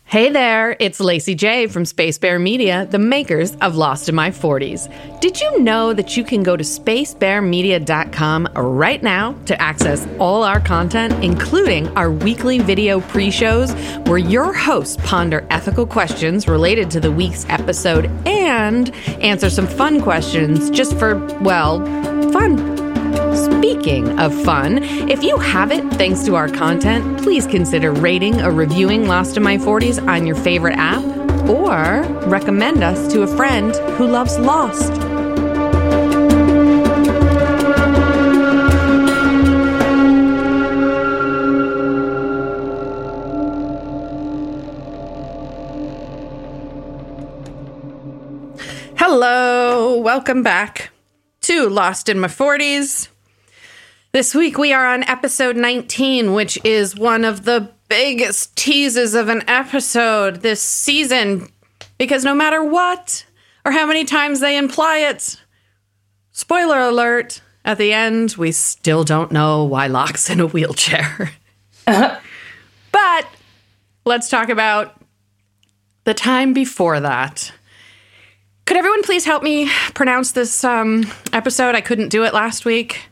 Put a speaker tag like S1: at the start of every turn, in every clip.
S1: Hey there, it's Lacey J from Space Bear Media, the makers of Lost in My 40s. Did you know that you can go to spacebearmedia.com right now to access all our content, including our weekly video pre-shows where your hosts ponder ethical questions related to the week's episode and answer some fun questions just for, well, fun. Speaking of fun, if you have it thanks to our content, please consider rating or reviewing Lost in My 40s on your favorite app, or recommend us to a friend who loves Lost. Hello, welcome back to Lost in My 40s. This week we are on episode 19, which is one of the biggest teases of an episode this season, because no matter what or how many times they imply it, spoiler alert, at the end we still don't know why Locke's in a wheelchair. But let's talk about the time before that. Could everyone please help me pronounce this episode? I couldn't do it last week.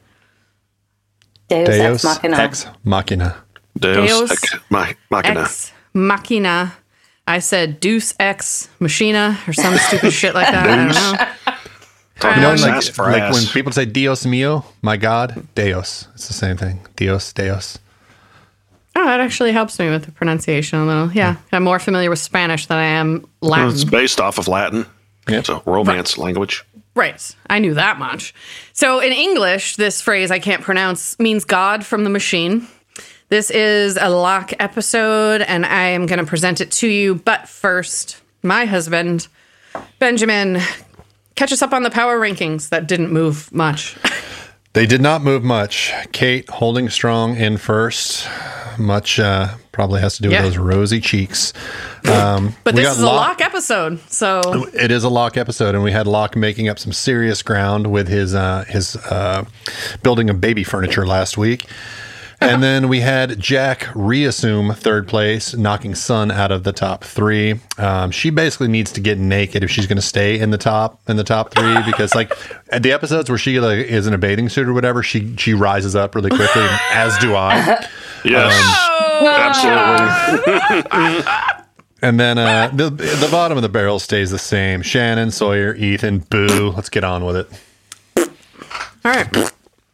S2: Deus Ex Machina.
S3: Deus Ex Machina.
S1: Ex Machina. I said Deus Ex Machina or some stupid shit like that. I don't know.
S2: You know, like when people say Dios mío, my God, Deus. It's the same thing. Dios, Deus.
S1: Oh, that actually helps me with the pronunciation a little. Yeah, I'm more familiar with Spanish than I am Latin.
S3: Well, it's based off of Latin.
S2: Yep.
S3: It's a Romance language.
S1: Right. I knew that much. So in English, this phrase I can't pronounce means God from the machine. This is a Locke episode, and I am going to present it to you. But first, my husband, Benjamin, catch us up on the power rankings that didn't move much.
S2: They did not move much. Kate holding strong in first. Much probably has to do with those rosy cheeks.
S1: But this is a Locke episode, so
S2: it is a Locke episode, and we had Locke making up some serious ground with his building of baby furniture last week. And then we had Jack reassume third place, knocking Sun out of the top three. She basically needs to get naked if she's going to stay in the top three, because like at the episodes where she is in a bathing suit or whatever, she rises up really quickly, as do I.
S3: Yes, absolutely.
S2: And then the bottom of the barrel stays the same. Shannon, Sawyer, Ethan, Boo. Let's get on with it.
S1: All right.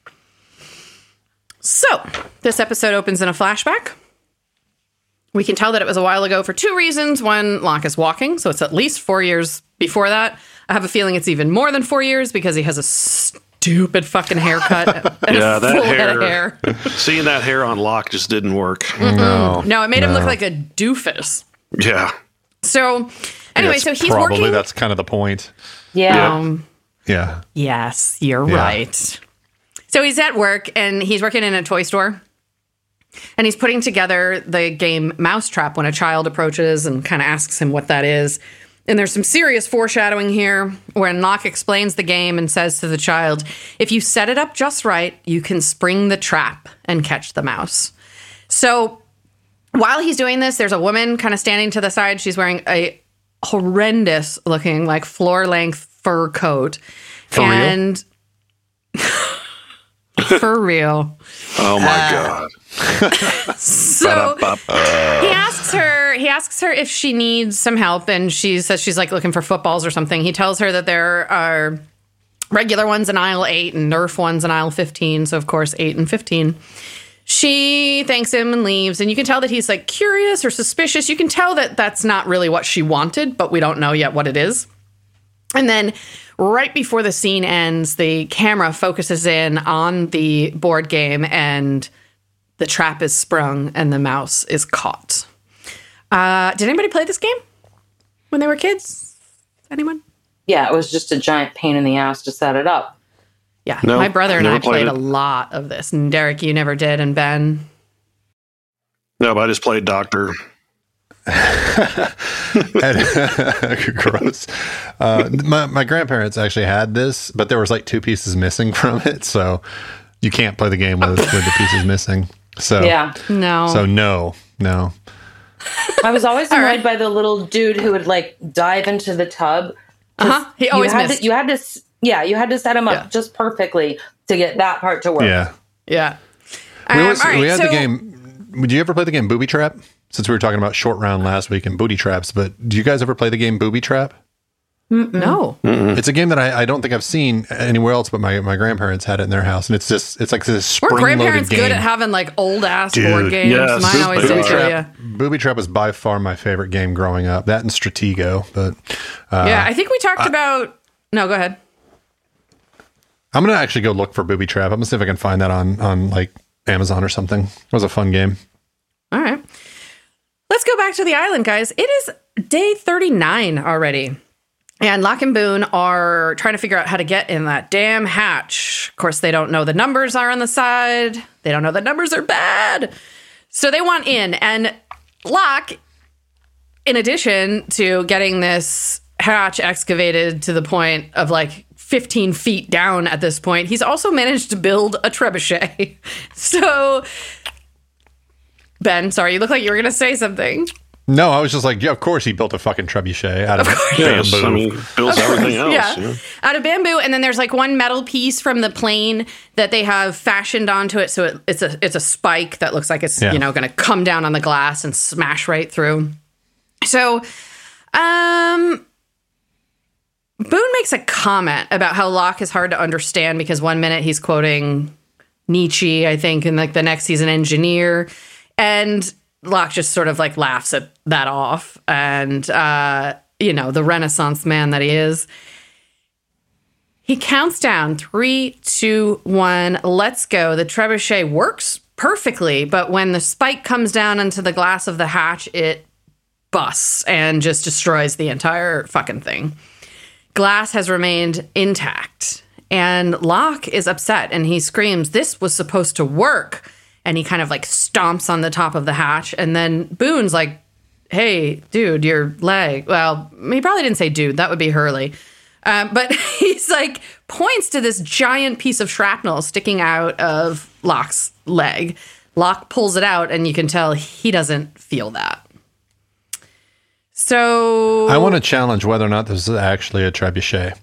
S1: So, this episode opens in a flashback. We can tell that it was a while ago for two reasons. One, Locke is walking, so it's at least 4 years before that. I have a feeling it's even more than 4 years because he has a stupid fucking haircut.
S3: Yeah, that hair. Seeing that hair on Locke just didn't work.
S1: Mm-hmm. No, it made him look like a doofus.
S3: Yeah.
S1: So, anyway, so he's
S2: probably
S1: working.
S2: That's kind of the point.
S1: Yeah.
S2: Yeah.
S1: Yes, you're right. So he's at work, and he's working in a toy store, and he's putting together the game Mousetrap when a child approaches and kind of asks him what that is. And there's some serious foreshadowing here when Locke explains the game and says to the child, if you set it up just right, you can spring the trap and catch the mouse. So while he's doing this, there's a woman kind of standing to the side. She's wearing a horrendous looking, like floor-length fur coat.
S2: Real?
S1: For real.
S3: Oh my God.
S1: So he asks her if she needs some help, and she says she's like looking for footballs or something. He tells her that there are regular ones in aisle 8 and Nerf ones in aisle 15. So of course 8 and 15. She thanks him and leaves, and you can tell that he's like curious or suspicious. You can tell that that's not really what she wanted, but we don't know yet what it is. And then right before the scene ends, the camera focuses in on the board game, and the trap is sprung and the mouse is caught. Did anybody play this game when they were kids? Anyone?
S4: Yeah, it was just a giant pain in the ass to set it up.
S1: Yeah,
S3: no,
S1: my brother and I played
S3: it.
S1: a lot of this. And Derek, you never did, and Ben?
S3: No, but I just played Doctor.
S2: Gross. My grandparents actually had this, but there was like 2 pieces missing from it, so you can't play the game with the pieces missing. So
S4: yeah,
S1: no.
S2: So no.
S4: I was always
S1: All
S4: annoyed
S1: right.
S4: by the little dude who would like dive into the tub.
S1: He always missed.
S4: You had to set him up
S1: Yeah.
S4: just perfectly to get that part to work.
S2: Yeah.
S1: Yeah.
S2: We,
S1: All
S2: always,
S1: right,
S2: we had
S1: so-
S2: the game. Did you ever play the game Booby Trap? Since we were talking about short round last week and booty traps, but do you guys ever play the game Booby Trap?
S1: No.
S2: It's a game that I don't think I've seen anywhere else, but my grandparents had it in their house, and it's like this
S1: We're
S2: spring-loaded
S1: grandparents
S2: game.
S1: good at having like old ass
S2: Dude,
S1: board games.
S3: yes.
S1: Mine always
S3: Booby
S1: did.
S3: Trap.
S1: Yeah.
S2: Booby Trap was by far my favorite game growing up. That and Stratego, but
S1: Yeah. I think we talked about. No, go ahead.
S2: I'm gonna actually go look for Booby Trap. I'm gonna see if I can find that on like Amazon or something. It was a fun game.
S1: All right. Let's go back to the island, guys. It is day 39 already. And Locke and Boone are trying to figure out how to get in that damn hatch. Of course, they don't know the numbers are on the side. They don't know the numbers are bad. So they want in. And Locke, in addition to getting this hatch excavated to the point of like 15 feet down at this point, he's also managed to build a trebuchet. So, Ben, sorry, you look like you were going to say something.
S2: No, I was just like, yeah, of course he built a fucking trebuchet out of
S3: Yes,
S2: bamboo.
S3: I mean, builds everything else.
S1: Yeah.
S3: Yeah.
S1: Out of bamboo, and then there's like one metal piece from the plane that they have fashioned onto it, so it's a spike that looks like it's
S2: Yeah.
S1: going to come down on the glass and smash right through. So, Boone makes a comment about how Locke is hard to understand because one minute he's quoting Nietzsche, I think, and like the next he's an engineer, and Locke just sort of like laughs at that off, and the Renaissance man that he is. He counts down 3, 2, 1. Let's go. The trebuchet works perfectly, but when the spike comes down into the glass of the hatch, it busts and just destroys the entire fucking thing. Glass has remained intact, and Locke is upset, and he screams, "This was supposed to work." And he kind of like stomps on the top of the hatch. And then Boone's like, "Hey, dude, your leg." Well, he probably didn't say dude. That would be Hurley. But he's like, points to this giant piece of shrapnel sticking out of Locke's leg. Locke pulls it out, and you can tell he doesn't feel that. So
S2: I want to challenge whether or not this is actually a trebuchet.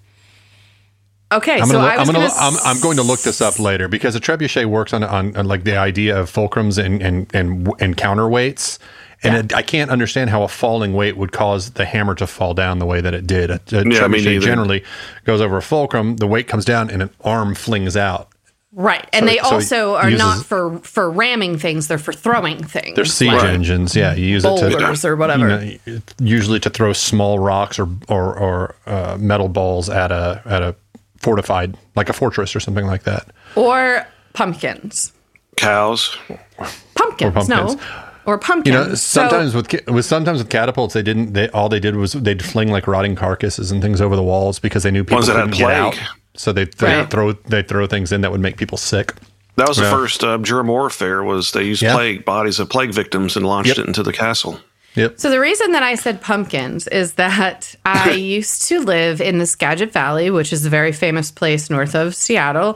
S1: okay,
S2: I'm going to look
S1: s-
S2: this up later because a trebuchet works on like the idea of fulcrums and counterweights, and I can't understand how a falling weight would cause the hammer to fall down the way that it did. A
S3: me
S2: trebuchet
S3: neither.
S2: generally goes over a fulcrum, the weight comes down, and an arm flings out.
S1: Right, and
S2: So-
S1: they
S2: so
S1: also
S2: it
S1: are
S2: uses-
S1: not for ramming things; they're for throwing things.
S2: They're siege
S3: Right.
S2: engines. Yeah, you use it
S1: Boulders
S2: to
S1: or whatever.
S2: usually to throw small rocks or metal balls at a fortified, like a fortress or something like that.
S1: Or pumpkins.
S3: Cows.
S1: Pumpkins, no.
S2: pumpkins.
S1: Or pumpkins.
S2: Sometimes with catapults, all they did was they'd fling like rotting carcasses and things over the walls because they knew people
S3: Ones that had
S2: couldn't get out.
S3: plague.
S2: So they'd
S1: Right.
S2: throw things in that would make people sick.
S3: That was the
S2: Yeah.
S3: first germ warfare. Was they used
S2: Yeah.
S3: bodies of plague victims and launched
S2: Yep.
S3: it into the castle.
S2: Yep.
S1: So the reason that I said pumpkins is that I used to live in the Skagit Valley, which is a very famous place north of Seattle.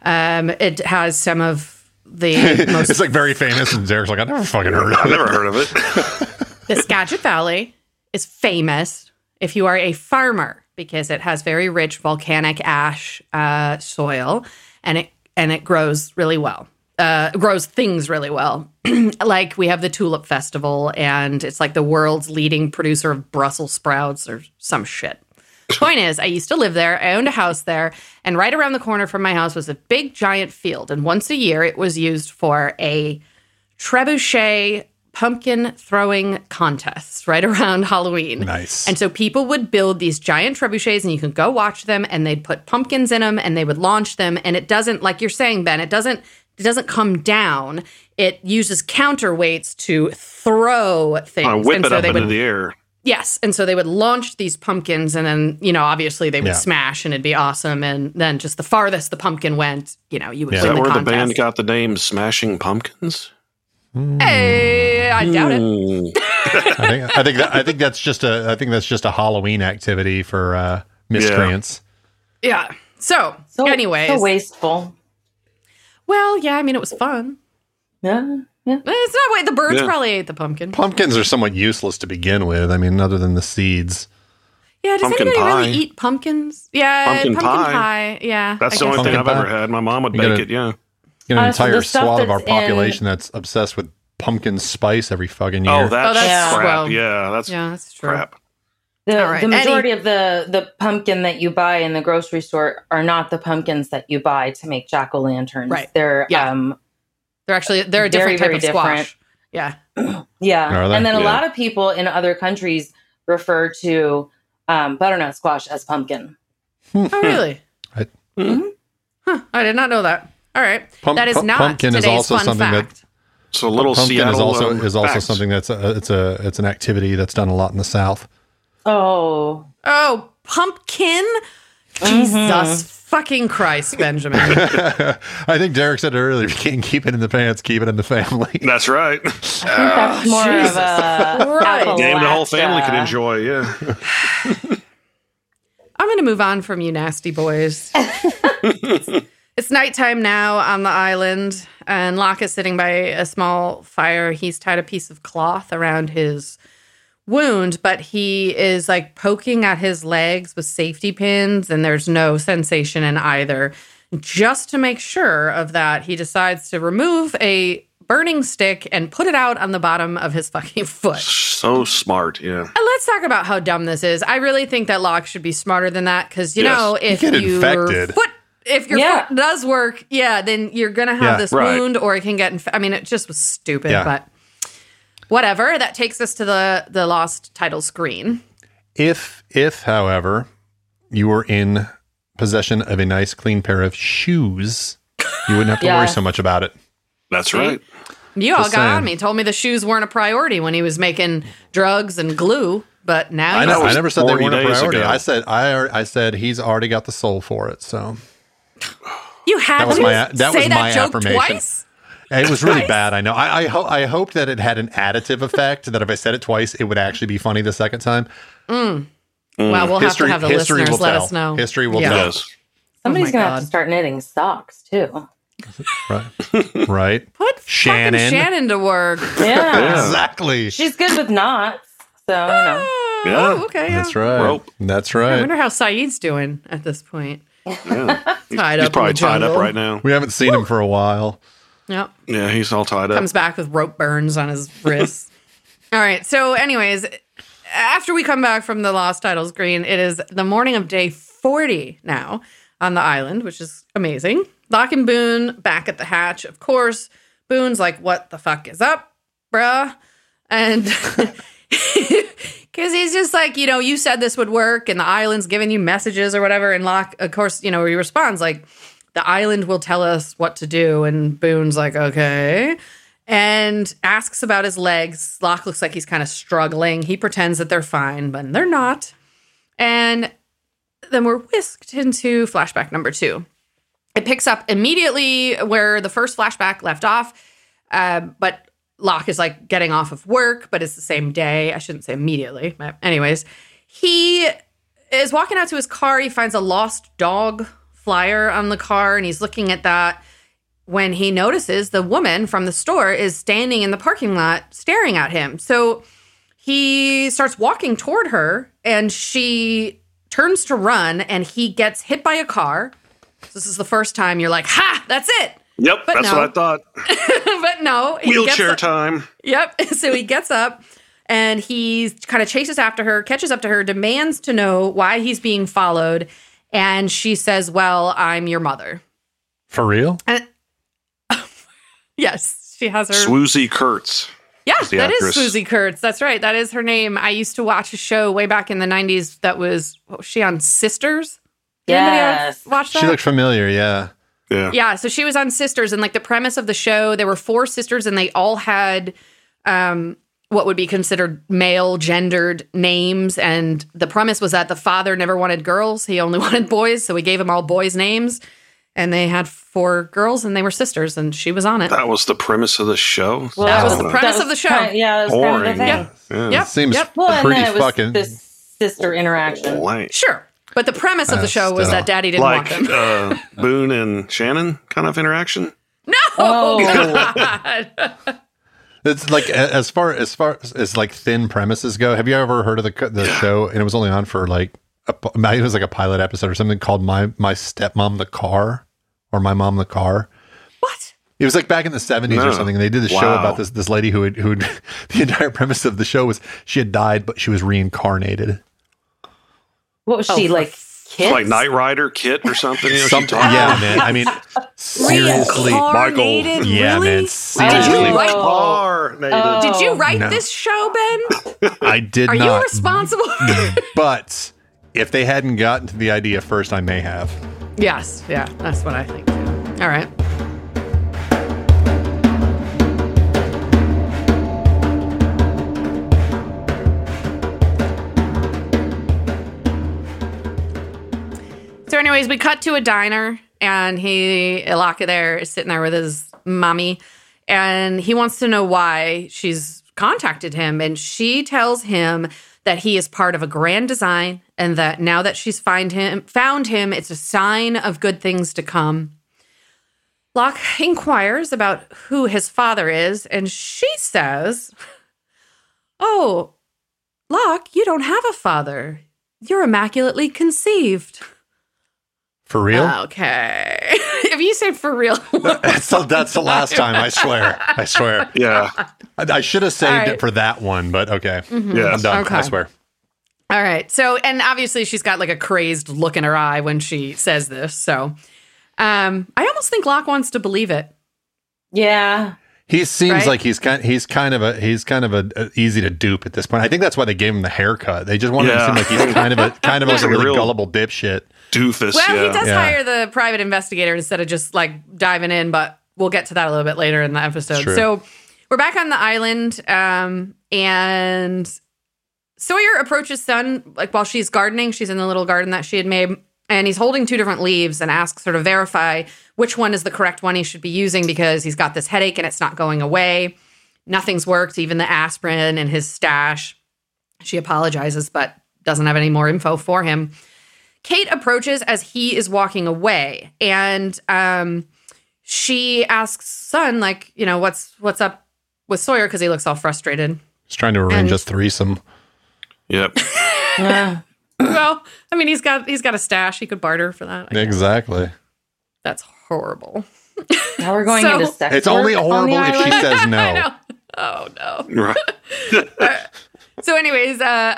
S1: It has some of the most.
S2: It's like very famous, and Derek's like, I never fucking heard of
S3: I've
S2: it.
S3: never heard of it.
S1: The Skagit Valley is famous if you are a farmer because it has very rich volcanic ash soil, and it grows really well. Grows things really well. Like we have the Tulip Festival, and it's like the world's leading producer of Brussels sprouts or some shit. Point is, I used to live there. I owned a house there, and right around the corner from my house was a big giant field. And once a year, it was used for a trebuchet pumpkin throwing contest right around Halloween.
S2: Nice.
S1: And so people would build these giant trebuchets, and you could go watch them, and they'd put pumpkins in them, and they would launch them. And it doesn't, like you're saying, Ben, it doesn't come down. It uses counterweights to throw things.
S3: Whip
S1: and
S3: it
S1: so
S3: up
S1: they
S3: into
S1: would,
S3: the air.
S1: yes. And so they would launch these pumpkins, and then, obviously they would
S2: Yeah.
S1: smash and it'd be awesome. And then just the farthest the pumpkin went, you would
S3: Is
S1: win
S3: that
S1: the
S3: where
S1: contest.
S3: the band got the name Smashing Pumpkins?
S1: Hey, I doubt it.
S3: Hmm.
S2: I think that's just a Halloween activity for miscreants.
S1: Yeah. So anyways.
S4: so wasteful.
S1: Well, yeah, I mean, it was fun.
S4: Yeah.
S1: It's not wait. The birds
S3: Yeah.
S1: probably ate the pumpkin.
S2: Pumpkins are somewhat useless to begin with. I mean, other than the seeds.
S1: Yeah, does
S3: Pumpkin
S1: anybody
S3: pie.
S1: really eat pumpkins? Yeah,
S3: Pumpkin pie.
S1: pie. Yeah,
S3: That's
S1: I
S3: the only
S1: guess
S3: thing
S1: so.
S3: I've
S2: Pumpkin
S3: ever
S2: pie.
S3: had. My mom would
S2: You
S3: bake
S2: gotta-
S3: it, yeah.
S2: You know, an
S4: So the
S2: entire
S4: stuff
S2: swath of our
S4: that's in-
S2: population that's obsessed with pumpkin spice every fucking year.
S3: Oh, that's
S1: that's-
S3: crap.
S1: well,
S3: yeah, that's
S1: that's true.
S3: crap.
S4: The,
S1: All right.
S4: the majority of the pumpkin that you buy in the grocery store are not the pumpkins that you buy to make jack-o'-lanterns.
S1: Right.
S4: They're
S1: Yeah. They're a different
S4: Very,
S1: type
S4: very
S1: of squash.
S4: different.
S1: Yeah.
S4: yeah.
S2: Are they?
S4: And then a
S3: Yeah.
S4: lot of people in other countries refer to butternut squash as pumpkin.
S1: Oh, really?
S2: I-
S1: I did not know that. All right. that is not
S2: pumpkin is
S1: today's
S2: also
S1: fun
S2: something
S1: fact.
S2: that
S3: So little
S2: pumpkin
S3: Seattle
S2: is also
S3: facts.
S2: something that's it's an activity that's done a lot in the South.
S4: Oh.
S1: Oh, pumpkin? Jesus fucking Christ, Benjamin.
S2: I think Derek said earlier, if you can't keep it in the pants, keep it in the family.
S3: That's right.
S4: I think that's more of a
S1: Right.
S3: Game the whole family
S4: Appalachia.
S3: can enjoy, yeah.
S1: I'm going to move on from you nasty boys. It's nighttime now on the island, and Locke is sitting by a small fire. He's tied a piece of cloth around his wound, but he is like poking at his legs with safety pins, and there's no sensation in either. Just to make sure of that, he decides to remove a burning stick and put it out on the bottom of his fucking foot.
S3: So smart, yeah.
S1: And let's talk about how dumb this is. I really think that Locke should be smarter than that because, you
S3: Yes.
S1: know, if
S2: get
S1: your
S2: infected.
S1: foot
S4: Yeah.
S1: does work, then you're going to have
S2: Yeah.
S1: this
S3: Right.
S1: wound or it can get I mean, it just was stupid,
S2: Yeah.
S1: but whatever. That takes us to the lost title screen.
S2: If however, you were in possession of a nice clean pair of shoes, you wouldn't have to
S4: Yeah.
S2: worry so much about it.
S3: That's right.
S1: You all
S2: Just
S1: got on
S2: saying.
S1: me, told me the shoes weren't a priority when he was making drugs and glue, but now
S2: I
S1: you
S2: know.
S3: was
S2: I never said they
S3: 40
S2: weren't a
S3: days
S2: priority.
S3: ago.
S2: I said he's already got the soul for it. So
S1: you had
S2: That was
S1: to
S2: my-
S1: say
S2: that was
S1: that
S2: my
S1: joke
S2: affirmation.
S1: twice.
S2: it was really bad. I know. I hoped that it had an additive effect. That if I said it twice, it would actually be funny the second time.
S1: Well, we'll have to have the listeners
S2: will
S1: let
S2: tell.
S1: us know.
S2: History will
S1: Yeah.
S2: tell.
S3: Yes.
S4: Somebody's
S1: my
S4: going to have
S1: God.
S4: to start knitting socks, too.
S2: Right. Right.
S1: Put
S2: Shannon.
S1: fucking Shannon to work.
S4: Yeah.
S2: Exactly.
S4: She's good with knots. So, you know.
S3: Yeah.
S1: Oh, okay. Yeah.
S2: That's right.
S3: Rope.
S2: That's
S1: I
S2: right.
S1: wonder how Saeed's doing at this point.
S3: Yeah.
S1: Tied
S3: He's
S1: up.
S3: probably
S1: in the
S3: tied up
S1: jungle.
S3: right now.
S2: We haven't seen him for a while.
S1: Yep.
S3: Yeah, he's all tied up.
S1: Comes back with rope burns on his wrists. All right. So, anyways, after we come back from the lost title screen, it is the morning of day 40 now on the island, which is amazing. Locke and Boone back at the hatch. Of course, Boone's like, what the fuck is up, bruh? And because he's just like, you said this would work and the island's giving you messages or whatever. And Locke, of course, he responds like, the island will tell us what to do. And Boone's like, okay. And asks about his legs. Locke looks like he's kind of struggling. He pretends that they're fine, but they're not. And then we're whisked into flashback number 2. It picks up immediately where the first flashback left off. But Locke is like getting off of work, but it's the same day. I shouldn't say immediately. But anyways, he is walking out to his car. He finds a lost dog flyer on the car, and he's looking at that when he notices the woman from the store is standing in the parking lot staring at him. So he starts walking toward her, and she turns to run, and he gets hit by a car. So this is the first time you're like, ha, that's it.
S3: Yep,
S1: But
S3: that's
S1: no.
S3: what I thought.
S1: But no. he gets
S3: Wheelchair
S1: up-
S3: time.
S1: Yep. So he gets up and he kind of chases after her, catches up to her, demands to know why he's being followed. And she says, well, I'm your mother.
S2: For real?
S1: Yes, she has her.
S3: Swoozie Kurtz.
S1: Yeah,
S3: the
S1: that is
S3: actress.
S1: Susie Kurtz. That's right. That is her name. I used to watch a show way back in the 90s that was she on Sisters? Did anybody else
S4: Yes.
S1: watch that?
S2: She looked familiar, yeah.
S3: Yeah.
S1: Yeah, so she was on Sisters, and like the premise of the show, there were 4 sisters, and they all had what would be considered male gendered names. And the premise was that the father never wanted girls; he only wanted boys, so he gave them all boys' names. And they had 4 girls, and they were sisters, and she was on it.
S3: That was the premise of the show.
S4: Well,
S1: That was
S3: Oh,
S1: the premise of the show.
S4: Yeah, that was
S3: Boring.
S4: kind of the
S1: Yeah.
S4: thing.
S3: Yeah.
S1: Yep.
S2: Seems
S1: Yep.
S4: Well, and
S2: pretty
S4: then it was
S2: fucking...
S4: this sister interaction.
S3: Blank.
S1: Sure, but the premise of the show was
S2: still.
S1: that Daddy didn't
S3: Like
S1: want them.
S3: Boone and Shannon kind of interaction.
S1: No,
S4: Oh.
S1: God.
S2: It's like as far as like thin premises go. Have you ever heard of the show? And it was only on for like it was like a pilot episode or something called My Stepmom the Car or My Mom the Car.
S1: What?
S2: It was like back in the 70s or something. And they did the show about this lady who the entire premise of the show was she had died, but she was reincarnated.
S4: What was she like? Kids?
S3: Like Knight Rider, Kit, or something. You know,
S2: Something, yeah, man. I mean, seriously,
S3: Michael.
S2: Yeah,
S1: really?
S2: man. Seriously,
S1: Did you write this show, Ben?
S2: I did
S1: Are
S2: not.
S1: you responsible?
S2: But if they hadn't gotten to the idea first, I may have.
S1: Yes, yeah, that's what I think too. All right. So anyways, we cut to a diner and Locke there is sitting there with his mommy and he wants to know why she's contacted him. And she tells him that he is part of a grand design and that now that she's found him, it's a sign of good things to come. Locke inquires about who his father is and she says, "Oh, Locke, you don't have a father. You're immaculately conceived."
S2: For real?
S1: Okay. If you say for real.
S2: that's the last time, I swear. I swear.
S3: Yeah.
S2: I should have saved it for that one, but okay.
S1: Mm-hmm.
S3: Yeah.
S2: I'm done.
S1: Okay.
S2: I swear.
S1: All right. So, and obviously she's got like a crazed look in her eye when she says this. So, I almost think Locke wants to believe it.
S4: Yeah.
S2: He seems
S1: Right?
S2: like he's kind of a easy to dupe at this point. I think that's why they gave him the haircut. They just wanted him to seem like he's kind of like a really gullible dipshit.
S3: Doofus.
S1: Well,
S3: yeah.
S1: he does
S2: Yeah.
S1: hire the private investigator instead of just like diving in, but we'll get to that a little bit later in the episode.
S2: True.
S1: So we're back on the island, and Sawyer approaches Sun like while she's gardening. She's in the little garden that she had made, and he's holding two different leaves and asks her to verify which one is the correct one he should be using because he's got this headache and it's not going away. Nothing's worked, even the aspirin in his stash. She apologizes, but doesn't have any more info for him. Kate approaches as he is walking away, and she asks Sun, like, you know, what's up with Sawyer because he looks all frustrated.
S2: He's trying to arrange a threesome.
S3: Yep.
S4: Yeah.
S1: Well, I mean, he's got a stash. He could barter for that. I guess.
S2: Exactly.
S1: That's horrible.
S4: Now we're going
S1: So-
S4: into sex.
S2: It's only
S4: work on the
S2: horrible if she
S4: island?
S2: says
S1: I
S2: no.
S1: know. Oh no.
S3: Right.
S1: So, anyways,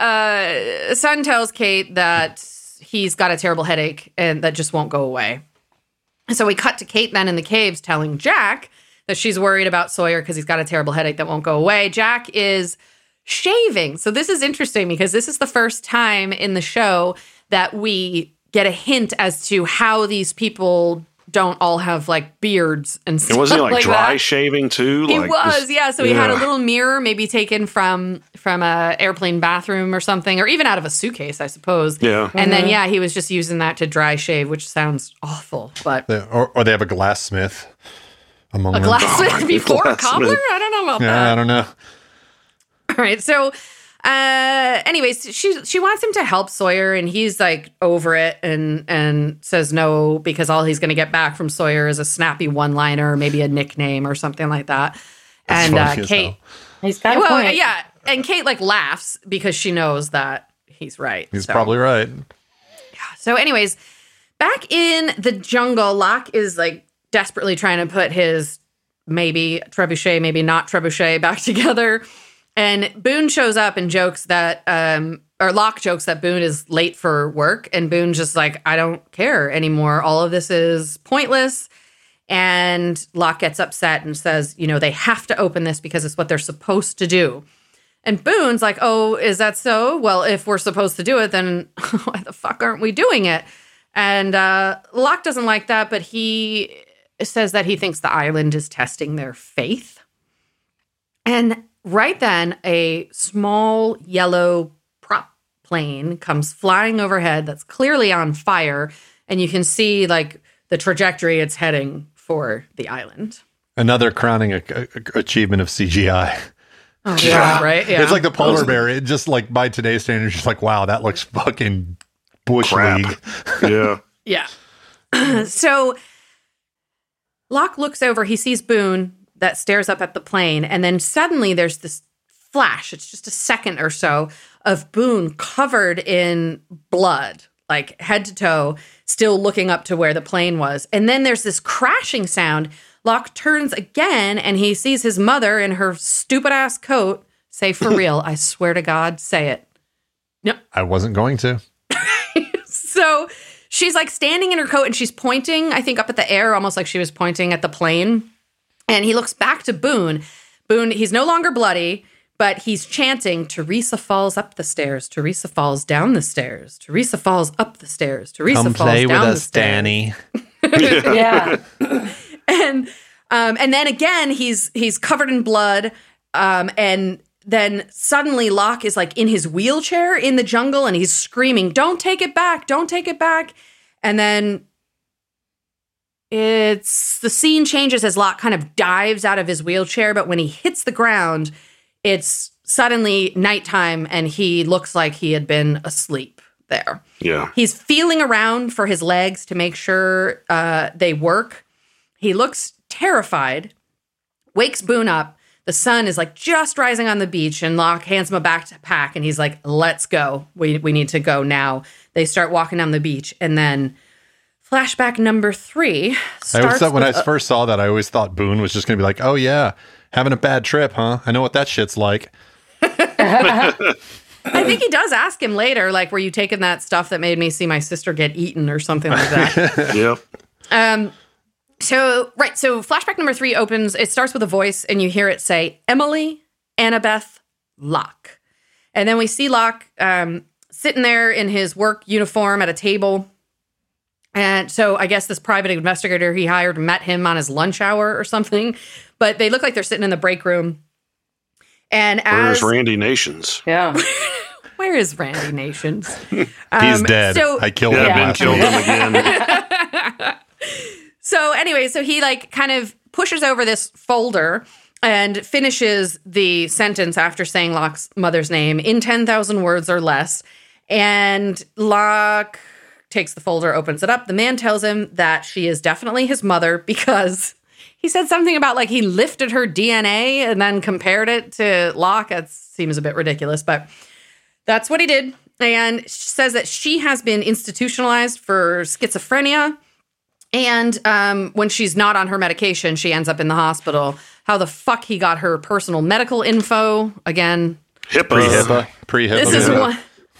S1: Sun tells Kate that he's got a terrible headache and that just won't go away. So we cut to Kate then in the caves telling Jack that she's worried about Sawyer because he's got a terrible headache that won't go away. Jack is shaving. So this is interesting because this is the first time in the show that we get a hint as to how these people don't all have like beards and stuff.
S3: And wasn't he like dry
S1: that.
S3: shaving too?
S1: He
S3: Like,
S1: was,
S3: just-
S1: yeah. So he had a little mirror, maybe taken from a airplane bathroom or something, or even out of a suitcase, I suppose.
S3: Yeah.
S1: And then he was just using that to dry shave, which sounds awful. But
S2: Or they have a glassmith among
S1: a
S2: them.
S1: glassmith before a
S3: glassmith.
S1: cobbler? I don't know about
S2: Yeah,
S1: that.
S2: I don't know.
S1: All right. So, anyways, she wants him to help Sawyer, and he's like over it and says no because all he's going to get back from Sawyer is a snappy one-liner, maybe a nickname or something like that.
S2: That's funny
S1: And
S2: as
S1: Kate,
S2: hell.
S4: He's got a
S1: well,
S4: point.
S1: yeah, and Kate like laughs because she knows that he's right.
S2: He's
S1: So-
S2: probably right.
S1: So, anyways, back in the jungle, Locke is like desperately trying to put his maybe trebuchet, maybe not trebuchet back together. And Boone shows up and jokes that, or Locke jokes that Boone is late for work. And Boone's just like, I don't care anymore. All of this is pointless. And Locke gets upset and says, you know, they have to open this because it's what they're supposed to do. And Boone's like, oh, is that so? Well, if we're supposed to do it, then why the fuck aren't we doing it? And Locke doesn't like that, but he says that he thinks the island is testing their faith. And right then, a small yellow prop plane comes flying overhead that's clearly on fire. And you can see like the trajectory it's heading for the island.
S2: Another crowning achievement of CGI.
S1: Oh, yeah, right? Yeah.
S2: It's like the polar bear. It just like by today's standards, just like, wow, that looks fucking bush
S3: Crap.
S2: league.
S3: Yeah.
S1: Yeah. So Locke looks over. He sees Boone that stares up at the plane. And then suddenly there's this flash. It's just a second or so of Boone covered in blood, like head to toe, still looking up to where the plane was. And then there's this crashing sound. Locke turns again and he sees his mother in her stupid ass coat. Say for real. I swear to God, say it. No.
S2: I wasn't going to.
S1: So she's like standing in her coat and she's pointing, I think, up at the air, almost like she was pointing at the plane. And he looks back to Boone. Boone, he's no longer bloody, but he's chanting, Teresa falls up the stairs. Teresa falls down the stairs. Teresa falls up the stairs. Teresa
S2: Come
S1: falls
S2: play
S1: down
S2: with
S1: the
S2: us,
S1: stairs.
S2: Danny.
S4: Yeah.
S1: And then again, he's covered in blood. And then suddenly Locke is like in his wheelchair in the jungle and he's screaming, don't take it back. Don't take it back. And then the scene changes as Locke kind of dives out of his wheelchair. But when he hits the ground, it's suddenly nighttime and he looks like he had been asleep there.
S3: Yeah.
S1: He's feeling around for his legs to make sure they work. He looks terrified, wakes Boone up. The sun is like just rising on the beach and Locke hands him a backpack and he's like, let's go. We need to go now. They start walking down the beach and then flashback number 3 starts.
S2: I always thought when I first saw that, I always thought Boone was just going to be like, oh yeah, having a bad trip, huh? I know what that shit's like.
S1: I think he does ask him later, like, were you taking that stuff that made me see my sister get eaten or something like that?
S3: Yep.
S1: So flashback number 3 opens. It starts with a voice, and you hear it say, Emily, Annabeth, Locke. And then we see Locke sitting there in his work uniform at a table. And so I guess this private investigator he hired met him on his lunch hour or something. But they look like they're sitting in the break room. And
S3: Where's Randy Nations?
S4: Yeah.
S1: Where is Randy Nations?
S2: He's dead. I killed him.
S3: Ben
S2: last
S3: killed
S2: week.
S3: him again.
S1: So anyway, so he like kind of pushes over this folder and finishes the sentence after saying Locke's mother's name in 10,000 words or less. And Locke takes the folder, opens it up. The man tells him that she is definitely his mother because he said something about like he lifted her DNA and then compared it to Locke. That seems a bit ridiculous, but that's what he did. And says that she has been institutionalized for schizophrenia. And when she's not on her medication, she ends up in the hospital. How the fuck he got her personal medical info? Again,
S3: HIPAA.
S2: Pre-HIPAA.
S1: this is one.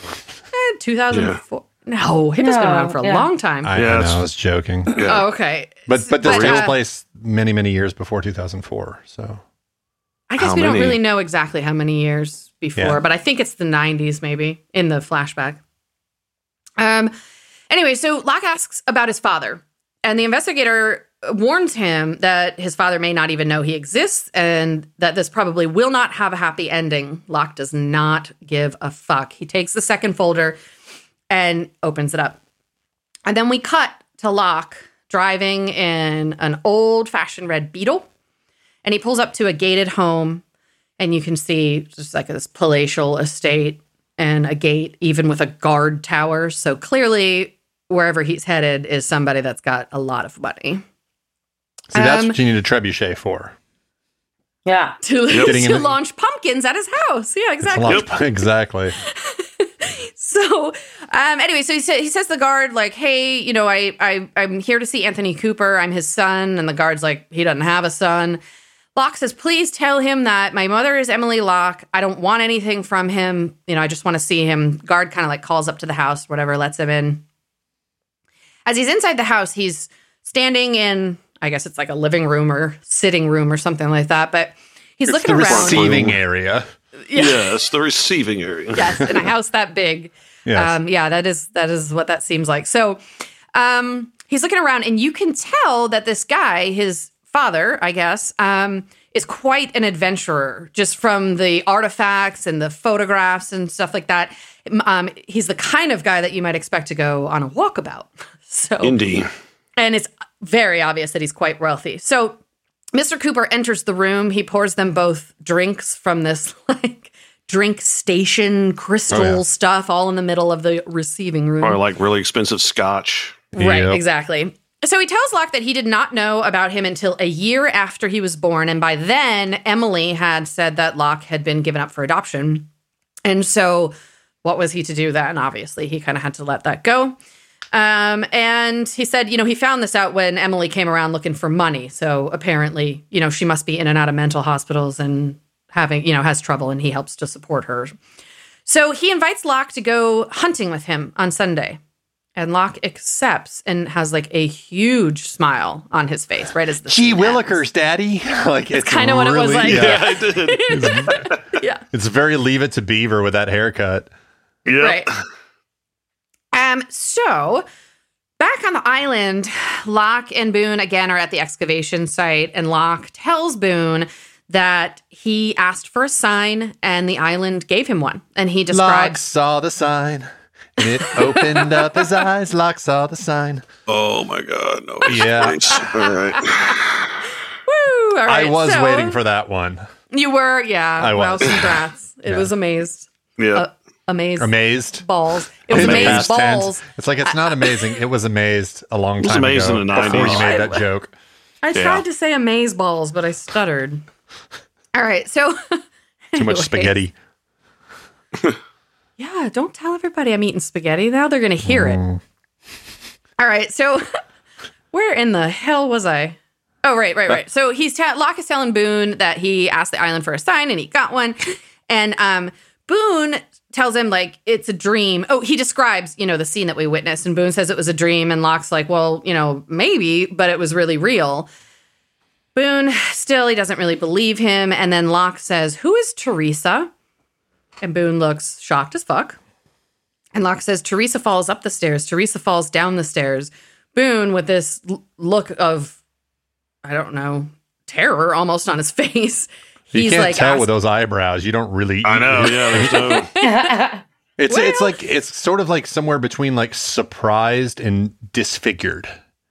S1: 2004. No, HIPAA's been around for a long time.
S2: I know, I was joking.
S3: Yeah.
S1: Oh, okay.
S2: But this takes place many, many years before 2004. So
S1: I guess
S3: How
S1: we don't
S3: many?
S1: really know exactly how many years before,
S2: Yeah.
S1: but I think it's the 90s maybe in the flashback. Anyway, so Locke asks about his father, and the investigator warns him that his father may not even know he exists and that this probably will not have a happy ending. Locke does not give a fuck. He takes the second folder and opens it up. And then we cut to Locke driving in an old-fashioned red Beetle, and he pulls up to a gated home, and you can see just like this palatial estate and a gate, even with a guard tower. So clearly, wherever he's headed is somebody that's got a lot of money.
S2: see, that's what you need a trebuchet for.
S4: Yeah.
S1: To launch pumpkins at his house. Yeah, exactly.
S2: Exactly.
S1: So, anyway, so he says to the guard, like, hey, you know, I'm here to see Anthony Cooper. I'm his son. And the guard's like, he doesn't have a son. Locke says, please tell him that my mother is Emily Locke. I don't want anything from him. You know, I just want to see him. Guard kind of like calls up to the house, whatever, lets him in. As he's inside the house, he's standing in, I guess it's like a living room or sitting room or something like that. But he's looking
S2: the
S1: around.
S2: receiving area.
S3: Yes, the receiving area.
S1: Yes, in a house that big.
S2: Yes.
S1: Yeah, that is what that seems like. So he's looking around, and you can tell that this guy, his father, I guess, is quite an adventurer, just from the artifacts and the photographs and stuff like that. He's the kind of guy that you might expect to go on a walkabout. So,
S3: Indeed.
S1: and it's very obvious that he's quite wealthy. So Mr. Cooper enters the room. He pours them both drinks from this like drink station crystal stuff all in the middle of the receiving room.
S3: Or like really expensive scotch.
S1: Right,
S2: Yep.
S1: exactly. So he tells Locke that he did not know about him until a year after he was born. And by then, Emily had said that Locke had been given up for adoption. And so what was he to do then? Obviously, he kind of had to let that go. And he said, he found this out when Emily came around looking for money. So apparently, she must be in and out of mental hospitals and having, has trouble, and he helps to support her. So he invites Locke to go hunting with him on Sunday. And Locke accepts and has like a huge smile on his face, right as the
S2: Gee
S1: scene
S2: willikers, Daddy. Like
S1: it's kind of what it was like.
S2: Yeah,
S3: I did.
S1: Yeah.
S2: It's very Leave It to Beaver with that haircut.
S3: Yeah.
S1: Right. So back on the island, Locke and Boone again are at the excavation site, and Locke tells Boone that he asked for a sign and the island gave him one. And he
S2: Locke
S1: describes
S2: saw the sign and it opened up his eyes. Locke saw the sign.
S3: Oh my God. No.
S2: Yeah.
S3: Thanks. All right.
S1: Woo! All right,
S2: I was
S1: so-
S2: waiting for that one.
S1: You were, yeah.
S2: I
S1: Well,
S2: was.
S1: congrats. It
S2: Yeah.
S1: was amazed.
S3: Yeah.
S1: Amazed balls. It
S2: In
S1: was
S2: the
S1: amazed
S2: past
S1: balls.
S2: tense. It's like, it's not amazing. It was amazed a long time
S3: amazed
S2: ago
S3: in the
S2: before
S3: 90s.
S2: you made that joke.
S1: I
S3: Yeah.
S1: tried to say amaze balls, but I stuttered. All right, so
S2: Too much
S1: anyways.
S2: spaghetti.
S1: Yeah, don't tell everybody I'm eating spaghetti. Now they're going to hear it. All right, so where in the hell was I? Oh, right. So Locke is telling Boone that he asked the island for a sign and he got one. And Boone tells him, like, it's a dream. Oh, he describes, the scene that we witnessed. And Boone says it was a dream. And Locke's like, well, maybe, but it was really real. Boone, still, he doesn't really believe him. And then Locke says, who is Teresa? And Boone looks shocked as fuck. And Locke says, Teresa falls up the stairs. Teresa falls down the stairs. Boone, with this look of, I don't know, terror almost on his face.
S2: You can't tell with those eyebrows. You don't really.
S3: I know. Yeah.
S2: It's like, it's sort of like somewhere between like surprised and disfigured.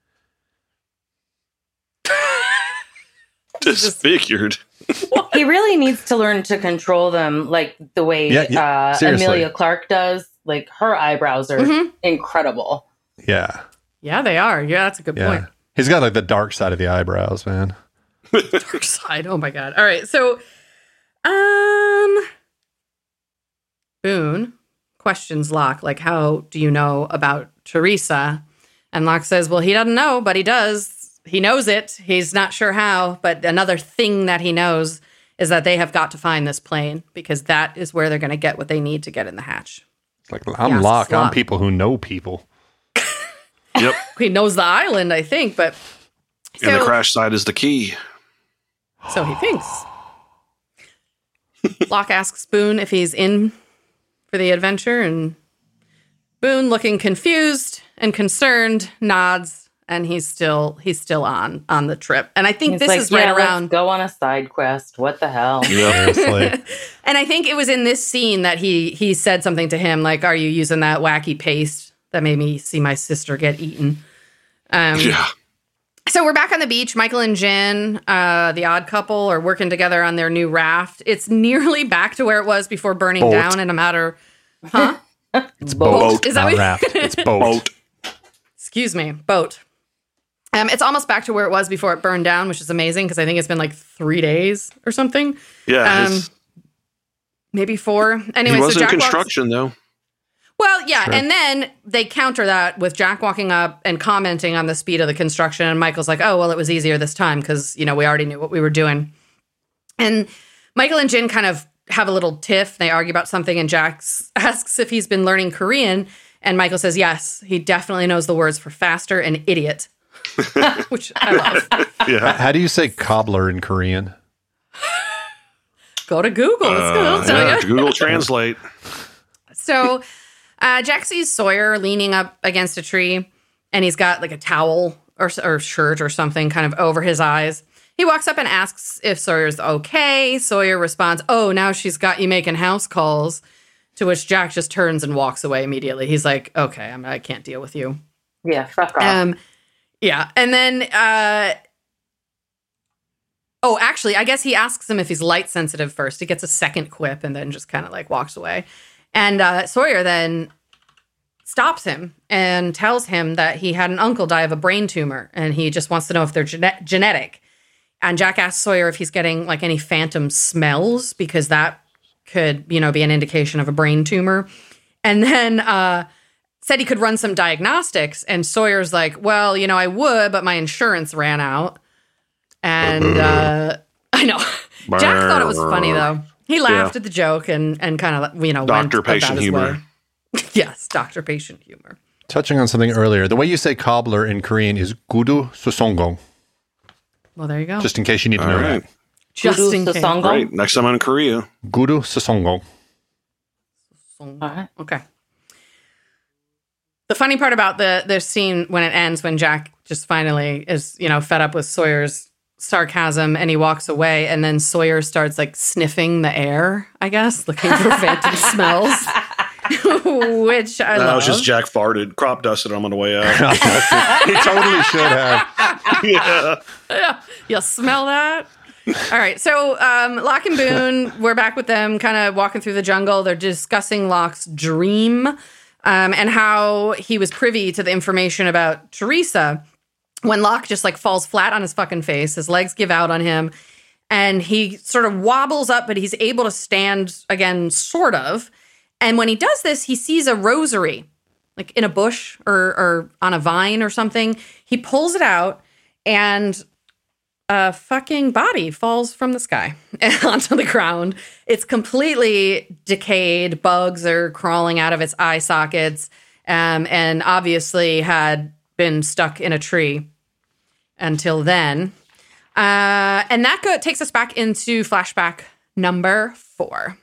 S3: Disfigured.
S4: He really needs to learn to control them like the way
S2: seriously.
S4: Amelia Clark does. Like, her eyebrows are incredible.
S2: Yeah.
S1: Yeah, they are. Yeah, that's a good
S2: Yeah.
S1: point.
S2: He's got like the dark side of the eyebrows, man.
S1: Dark side. Oh my God. All right. So, Boone questions Locke, like, how do you know about Teresa? And Locke says, well, he doesn't know, but he does. He knows it. He's not sure how, but another thing that he knows is that they have got to find this plane because that is where they're going to get what they need to get in the hatch.
S2: It's like, I'm Locke. I'm people who know people.
S3: Yep.
S1: He knows the island, I think, but...
S3: And the crash site is the key.
S1: So he thinks. Locke asks Boone if he's in for the adventure, and Boone, looking confused and concerned, nods, and he's still on the trip. And I think
S4: He's
S1: this
S4: like,
S1: is right around.
S4: Let's go on a side quest. What the hell?
S2: Seriously.
S1: And I think it was in this scene that he said something to him like, "Are you using that wacky paste that made me see my sister get eaten?"
S3: Yeah.
S1: So we're back on the beach. Michael and Jen, the odd couple, are working together on their new raft. It's nearly back to where it was before burning
S2: Boat.
S1: down in a matter... Huh?
S2: It's boat.
S1: Is that
S2: not
S1: what-
S2: raft. It's boat.
S1: Excuse me. Boat. It's almost back to where it was before it burned down, which is amazing because I think it's been like 3 days or something.
S3: Yeah.
S1: Maybe 4. Anyway,
S3: he was
S1: so
S3: in
S1: Jack
S3: construction, though.
S1: Well, yeah,
S2: Sure.
S1: and then they counter that with Jack walking up and commenting on the speed of the construction, and Michael's like, "Oh, well, it was easier this time because we already knew what we were doing." And Michael and Jin kind of have a little tiff. They argue about something, and Jack asks if he's been learning Korean, and Michael says yes, he definitely knows the words for faster and idiot, which I love.
S3: Yeah.
S2: How do you say cobbler in Korean?
S1: Go to Google. Let's go.
S3: Yeah, Google Translate.
S1: So Jack sees Sawyer leaning up against a tree, and he's got like a towel or shirt or something kind of over his eyes. He walks up and asks if Sawyer's okay. Sawyer responds, "Oh, now she's got you making house calls," to which Jack just turns and walks away immediately. He's like, "Okay, I can't deal with you."
S4: Yeah, fuck off.
S1: Yeah. And then, actually, I guess he asks him if he's light sensitive first. He gets a second quip and then just kind of like walks away. And Sawyer then stops him and tells him that he had an uncle die of a brain tumor, and he just wants to know if they're genetic. And Jack asks Sawyer if he's getting like any phantom smells, because that could, be an indication of a brain tumor. And then said he could run some diagnostics. And Sawyer's like, well, I would, but my insurance ran out. And I know. Jack thought it was funny, though. He laughed at the joke and kind of,
S3: Doctor-patient humor.
S1: Yes, doctor-patient humor.
S2: Touching on something earlier, the way you say cobbler in Korean is gudu susongong.
S1: Well, there you go.
S2: Just in case you need to know that.
S1: Just in case.
S3: Right. Next time I'm in Korea.
S2: Gudu susongong.
S1: Okay. The funny part about the scene when it ends, when Jack just finally is, fed up with Sawyer's sarcasm and he walks away, and then Sawyer starts like sniffing the air, I guess, looking for phantom smells, which I love.
S3: That was just Jack farted, crop dusted him on the way out.
S2: He totally should have.
S3: Yeah.
S1: You smell that? All right. So Locke and Boone, we're back with them kind of walking through the jungle. They're discussing Locke's dream and how he was privy to the information about Teresa when Locke just like falls flat on his fucking face. His legs give out on him and he sort of wobbles up, but he's able to stand again, sort of. And when he does this, he sees a rosary like in a bush or on a vine or something. He pulls it out and a fucking body falls from the sky onto the ground. It's completely decayed. Bugs are crawling out of its eye sockets, and obviously had been stuck in a tree until then. And that takes us back into flashback number 4.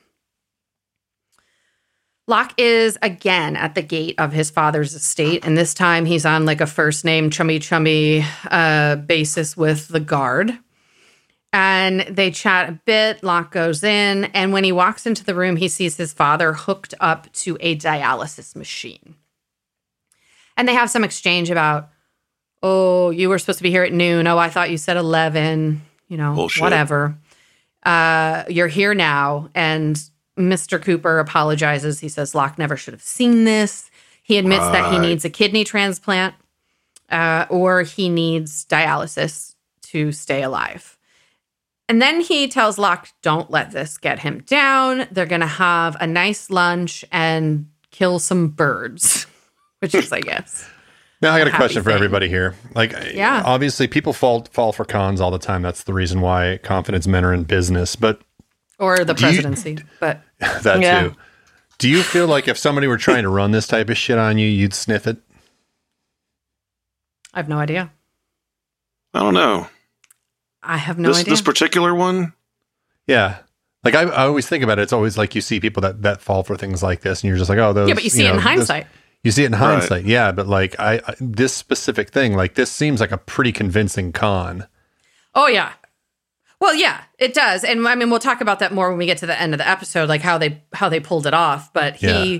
S1: Locke is again at the gate of his father's estate, and this time he's on like a first name chummy basis with the guard. And they chat a bit. Locke goes in, and when he walks into the room, he sees his father hooked up to a dialysis machine. And they have some exchange about, oh, you were supposed to be here at noon. Oh, I thought you said 11.
S3: Bullshit.
S1: Whatever. You're here now, and Mr. Cooper apologizes. He says Locke never should have seen this. He admits that he needs a kidney transplant or he needs dialysis to stay alive. And then he tells Locke, don't let this get him down. They're going to have a nice lunch and kill some birds, which is, I guess.
S2: Now I got a question for everybody here. Obviously people fall for cons all the time. That's the reason why confidence men are in business. But
S1: or the presidency, but
S2: that too. Do you feel like if somebody were trying to run this type of shit on you, you'd sniff it?
S1: I have no idea.
S3: I don't know.
S1: I have no idea.
S3: This particular one?
S2: Yeah. Like I always think about it. It's always like you see people that fall for things like this and you're just like, oh, those.
S1: Yeah, but you see it in hindsight.
S2: You see it in hindsight. Yeah. But like I this specific thing, like this seems like a pretty convincing con.
S1: Oh, yeah. Well, yeah, it does. And I mean, we'll talk about that more when we get to the end of the episode, like how they pulled it off. But this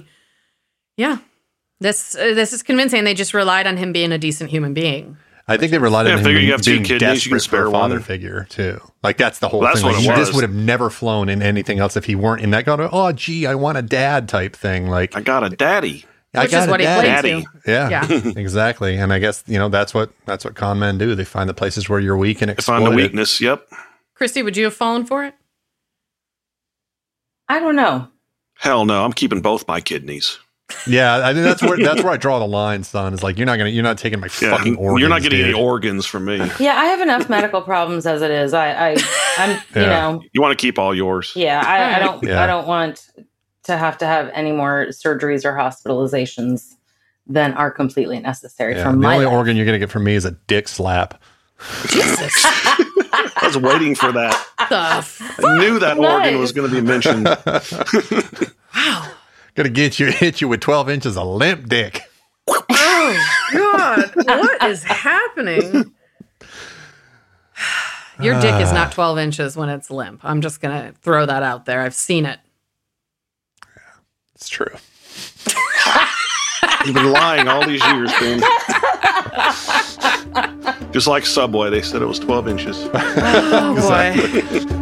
S1: is convincing. They just relied on him being a decent human being.
S2: I think they relied on him
S3: you have
S2: being
S3: two kidneys, you can
S2: desperate for
S3: spare
S2: a father
S3: one.
S2: figure too. Like that's the whole
S3: Well, that's
S2: thing.
S3: what
S2: Like,
S3: it was.
S2: this would have never flown in anything else if he weren't in that. Oh, gee, I want a dad type thing. Like
S3: I got a daddy.
S1: Which is what he played to.
S2: Yeah, exactly. And I guess that's what con men do. They find the places where you're weak and exploit
S3: Find the
S2: it.
S3: weakness. Yep.
S1: Christy, would you have fallen for it?
S4: I don't know.
S3: Hell no. I'm keeping both my kidneys.
S2: Yeah, I think that's where I draw the line, son. Is like you're not taking my fucking organs.
S3: You're not getting
S2: dude.
S3: any organs from me.
S4: Yeah, I have enough medical problems as it is. I'm
S3: You want to keep all yours.
S4: Yeah, I don't.
S2: Yeah.
S4: I don't want to have any more surgeries or hospitalizations than are completely necessary
S2: Yeah,
S4: from
S2: the
S4: my
S2: only
S4: life.
S2: organ you're gonna get from me is a dick slap.
S1: Jesus.
S3: I was waiting for that. I knew that organ was going to be mentioned.
S1: Wow.
S2: Gonna hit you with 12 inches of limp dick.
S1: Oh, God. What is happening? Your dick is not 12 inches when it's limp. I'm just going to throw that out there. I've seen it.
S2: It's true.
S3: You've been lying all these years, Ben. Just like Subway, they said it was 12 inches.
S1: Oh, boy.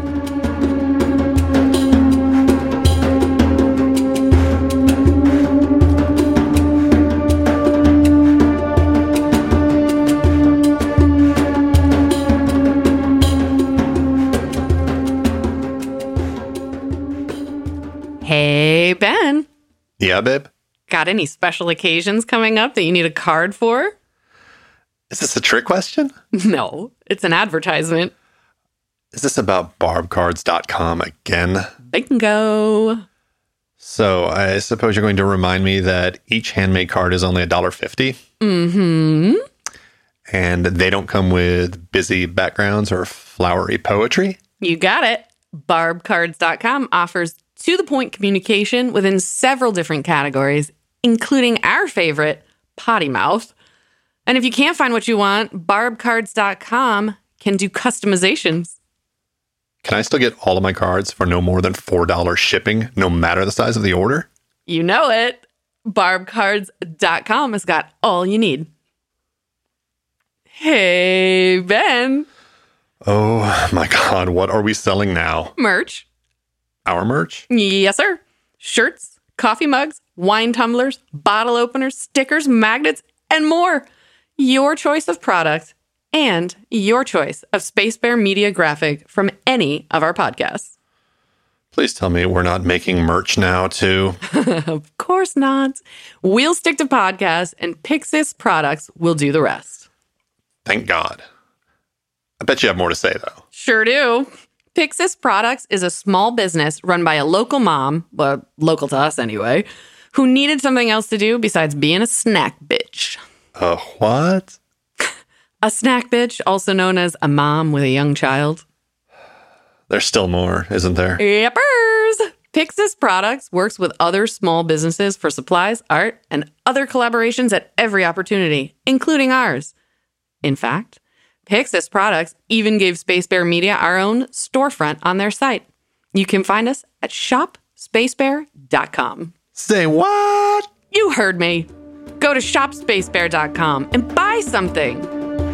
S2: Yeah, babe?
S1: Got any special occasions coming up that you need a card for?
S2: Is this a trick question?
S1: No, it's an advertisement.
S2: Is this about barbcards.com again?
S1: Bingo.
S2: So I suppose you're going to remind me that each handmade card is only $1.50.
S1: Mm-hmm.
S2: And they don't come with busy backgrounds or flowery poetry.
S1: You got it. Barbcards.com offers to-the-point communication within several different categories, including our favorite, potty mouth. And if you can't find what you want, barbcards.com can do customizations.
S2: Can I still get all of my cards for no more than $4 shipping, no matter the size of the order?
S1: You know it. Barbcards.com has got all you need. Hey, Ben.
S2: Oh my God, what are we selling now?
S1: Merch.
S2: Our merch?
S1: Yes, sir. Shirts, coffee mugs, wine tumblers, bottle openers, stickers, magnets, and more. Your choice of product and your choice of Space Bear Media graphic from any of our podcasts.
S2: Please tell me we're not making merch now, too.
S1: Of course not. We'll stick to podcasts, and Pixis products will do the rest.
S2: Thank God. I bet you have more to say, though.
S1: Sure do. Pixis Products is a small business run by a local mom, well, local to us anyway, who needed something else to do besides being a snack bitch.
S2: What?
S1: A snack bitch, also known as a mom with a young child.
S2: There's still more, isn't there?
S1: Yepers! Pixis Products works with other small businesses for supplies, art, and other collaborations at every opportunity, including ours. In fact, Pixis Products even gave Space Bear Media our own storefront on their site. You can find us at shopspacebear.com.
S2: Say what?
S1: You heard me. Go to shopspacebear.com and buy something.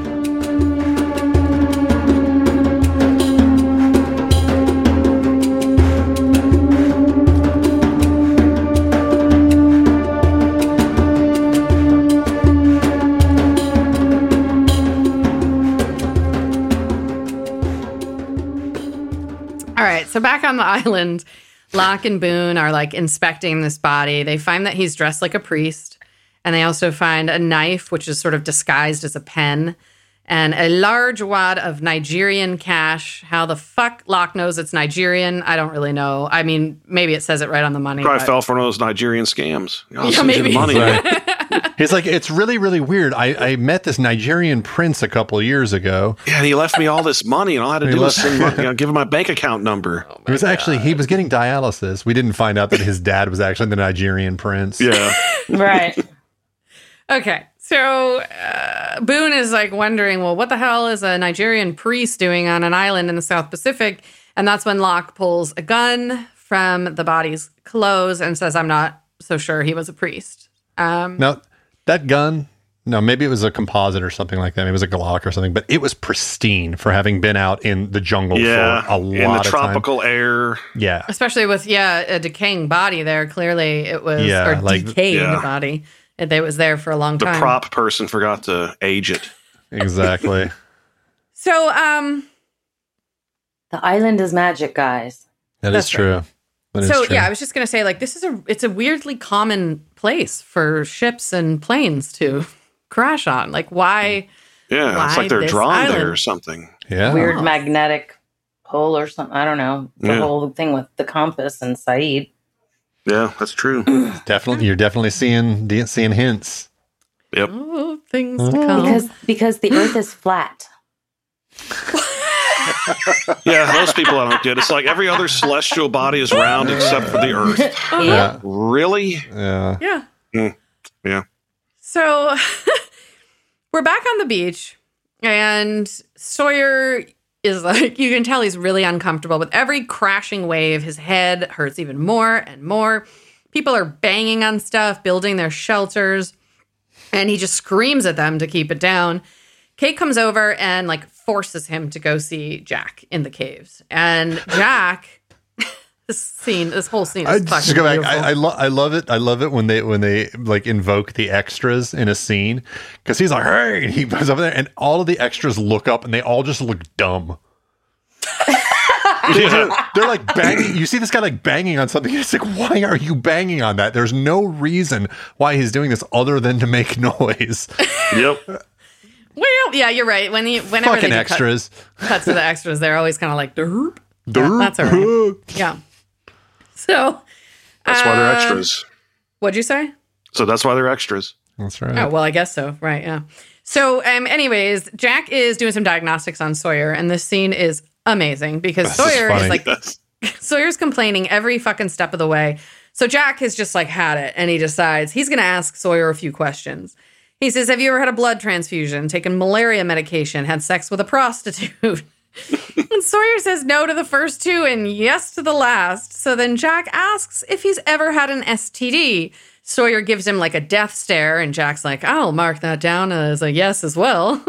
S1: All right, so back on the island, Locke and Boone are like inspecting this body. They find that he's dressed like a priest, and they also find a knife, which is sort of disguised as a pen, and a large wad of Nigerian cash. How the fuck Locke knows it's Nigerian, I don't really know. I mean, maybe it says it right on the money.
S3: Probably fell for one of those Nigerian scams. I'll
S1: Yeah,
S3: send you the
S1: maybe.
S3: money.
S2: Right. He's like, it's really, really weird. I met this Nigerian prince a couple of years ago.
S3: Yeah, and he left me all this money, and all I had to do was send money, give him my bank account number.
S2: It was actually, he was getting dialysis. We didn't find out that his dad was actually the Nigerian prince.
S3: Yeah.
S4: Right.
S1: Okay, so Boone is like wondering, well, what the hell is a Nigerian priest doing on an island in the South Pacific? And that's when Locke pulls a gun from the body's clothes and says, I'm not so sure he was a priest.
S2: Now, that gun, no, maybe it was a composite or something like that. Maybe it was a Glock or something, but it was pristine for having been out in the jungle
S3: Yeah.
S2: for a lot
S3: In the
S2: of
S3: tropical air.
S2: time. Yeah.
S1: Especially with, a decaying body there. Clearly it was,
S2: Yeah,
S1: or
S2: like-
S1: decayed
S3: Yeah.
S1: body. It was there for a long
S3: The
S1: time.
S3: prop person forgot to age it.
S2: Exactly.
S1: So,
S4: The island is magic, guys.
S2: That
S1: That's
S2: is true. That is
S1: so
S2: true.
S1: yeah, I was just going to say, like, it's a weirdly common place for ships and planes to crash on. Like, why?
S3: Yeah, it's
S1: Why
S3: like they're
S1: this
S3: drawn there
S1: island?
S3: or something.
S2: Yeah.
S4: Weird magnetic pull or something. I don't know. The
S3: Yeah.
S4: whole thing with the compass and Saeed.
S3: Yeah, that's true.
S2: Definitely. You're definitely seeing hints.
S3: Yep.
S1: Oh, things to come.
S4: Because the earth is flat.
S3: Yeah, those people I don't get. It's like every other celestial body is round except for the Earth.
S2: Yeah.
S3: Really?
S2: Yeah.
S1: Yeah.
S3: Yeah.
S1: So we're back on the beach, and Sawyer is like, you can tell he's really uncomfortable. With every crashing wave, his head hurts even more and more. People are banging on stuff, building their shelters, and he just screams at them to keep it down. Kate comes over and like forces him to go see Jack in the caves. And Jack, this whole scene is
S2: I
S1: fucking
S2: just go back.
S1: beautiful.
S2: I love it. I love it when they like invoke the extras in a scene, because he's like, hey, and he goes over there, and all of the extras look up, and they all just look dumb. They're like banging. You see this guy like banging on something. It's like, why are you banging on that? There's no reason why he's doing this other than to make noise.
S3: Yep.
S1: Well, yeah, you're right. Whenever
S2: Fucking
S1: they do
S2: extras.
S1: cuts to the extras, they're always kind of like, derp.
S2: Derp.
S1: That's all right. Yeah. So.
S3: That's why they're extras.
S1: What'd you say?
S3: So that's why they're extras.
S2: That's right.
S1: Oh, well, I guess so. Right, yeah. So, anyways, Jack is doing some diagnostics on Sawyer, and this scene is amazing because Sawyer is like, Sawyer's complaining every fucking step of the way. So Jack has just like had it, and he decides he's going to ask Sawyer a few questions. He says, have you ever had a blood transfusion, taken malaria medication, had sex with a prostitute? And Sawyer says no to the first two and yes to the last. So then Jack asks if he's ever had an STD. Sawyer gives him like a death stare, and Jack's like, I'll mark that down as a yes as well.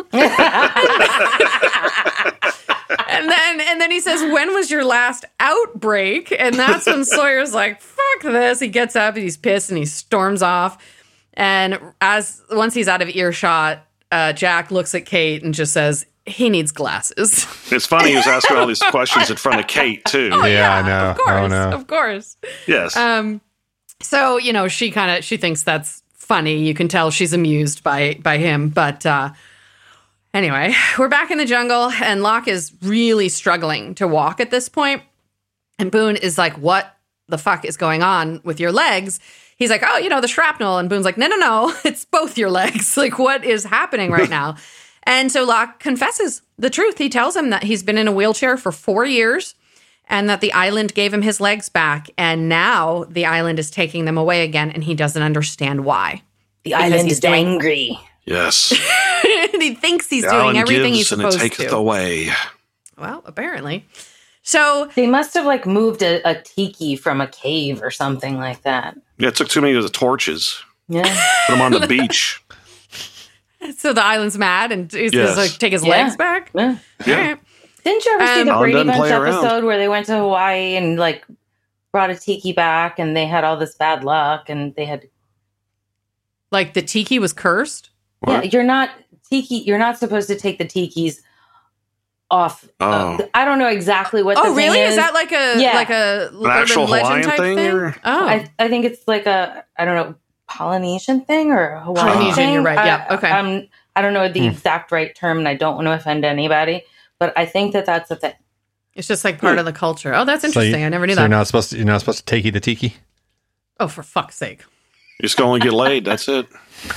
S1: And then he says, when was your last outbreak? And that's when Sawyer's like, fuck this. He gets up and he's pissed and he storms off. And once he's out of earshot, Jack looks at Kate and just says, he needs glasses.
S3: It's funny he was asking all these questions in front of Kate, too.
S1: Oh,
S2: yeah, I know.
S1: Of course.
S2: Oh, no.
S1: Of course.
S3: Yes.
S1: So, she thinks that's funny. You can tell she's amused by him. But anyway, we're back in the jungle, and Locke is really struggling to walk at this point. And Boone is like, what the fuck is going on with your legs? He's like, oh, the shrapnel. And Boone's like, no, it's both your legs. Like, what is happening right now? And so Locke confesses the truth. He tells him that he's been in a wheelchair for 4 years and that the island gave him his legs back. And now the island is taking them away again, and he doesn't understand why.
S4: The island is angry.
S3: Yes.
S1: And he thinks he's doing everything he's supposed to.
S3: And it taketh away.
S1: Well, apparently. So
S4: they must have like moved a tiki from a cave or something like that.
S3: Yeah, it took too many of the torches.
S4: Yeah.
S3: Put them on the beach.
S1: So the island's mad and he's going to take his legs back?
S4: Yeah.
S1: All right.
S4: Didn't you ever see the Brady Bunch episode
S3: around.
S4: where they went to Hawaii and like brought a tiki back and they had all this bad luck and they had...
S1: Like the tiki was cursed?
S4: What? Yeah, you're not supposed to take the tikis off. I don't know exactly what the thing
S1: really?
S4: is.
S1: Is that like an
S3: actual
S1: urban legend
S3: Hawaiian
S1: type thing?
S3: Or?
S1: Oh.
S4: I think it's like a, I don't know, Polynesian thing or a Hawaiian
S1: Polynesian,
S4: thing.
S1: you're right. Yeah, okay.
S4: I don't know the exact right term, and I don't want to offend anybody, but I think that's a thing.
S1: It's just like part of the culture. Oh, that's interesting. I never knew that.
S2: You're not supposed to take the tiki?
S1: Oh, for fuck's sake.
S3: You're just going to get laid. That's it.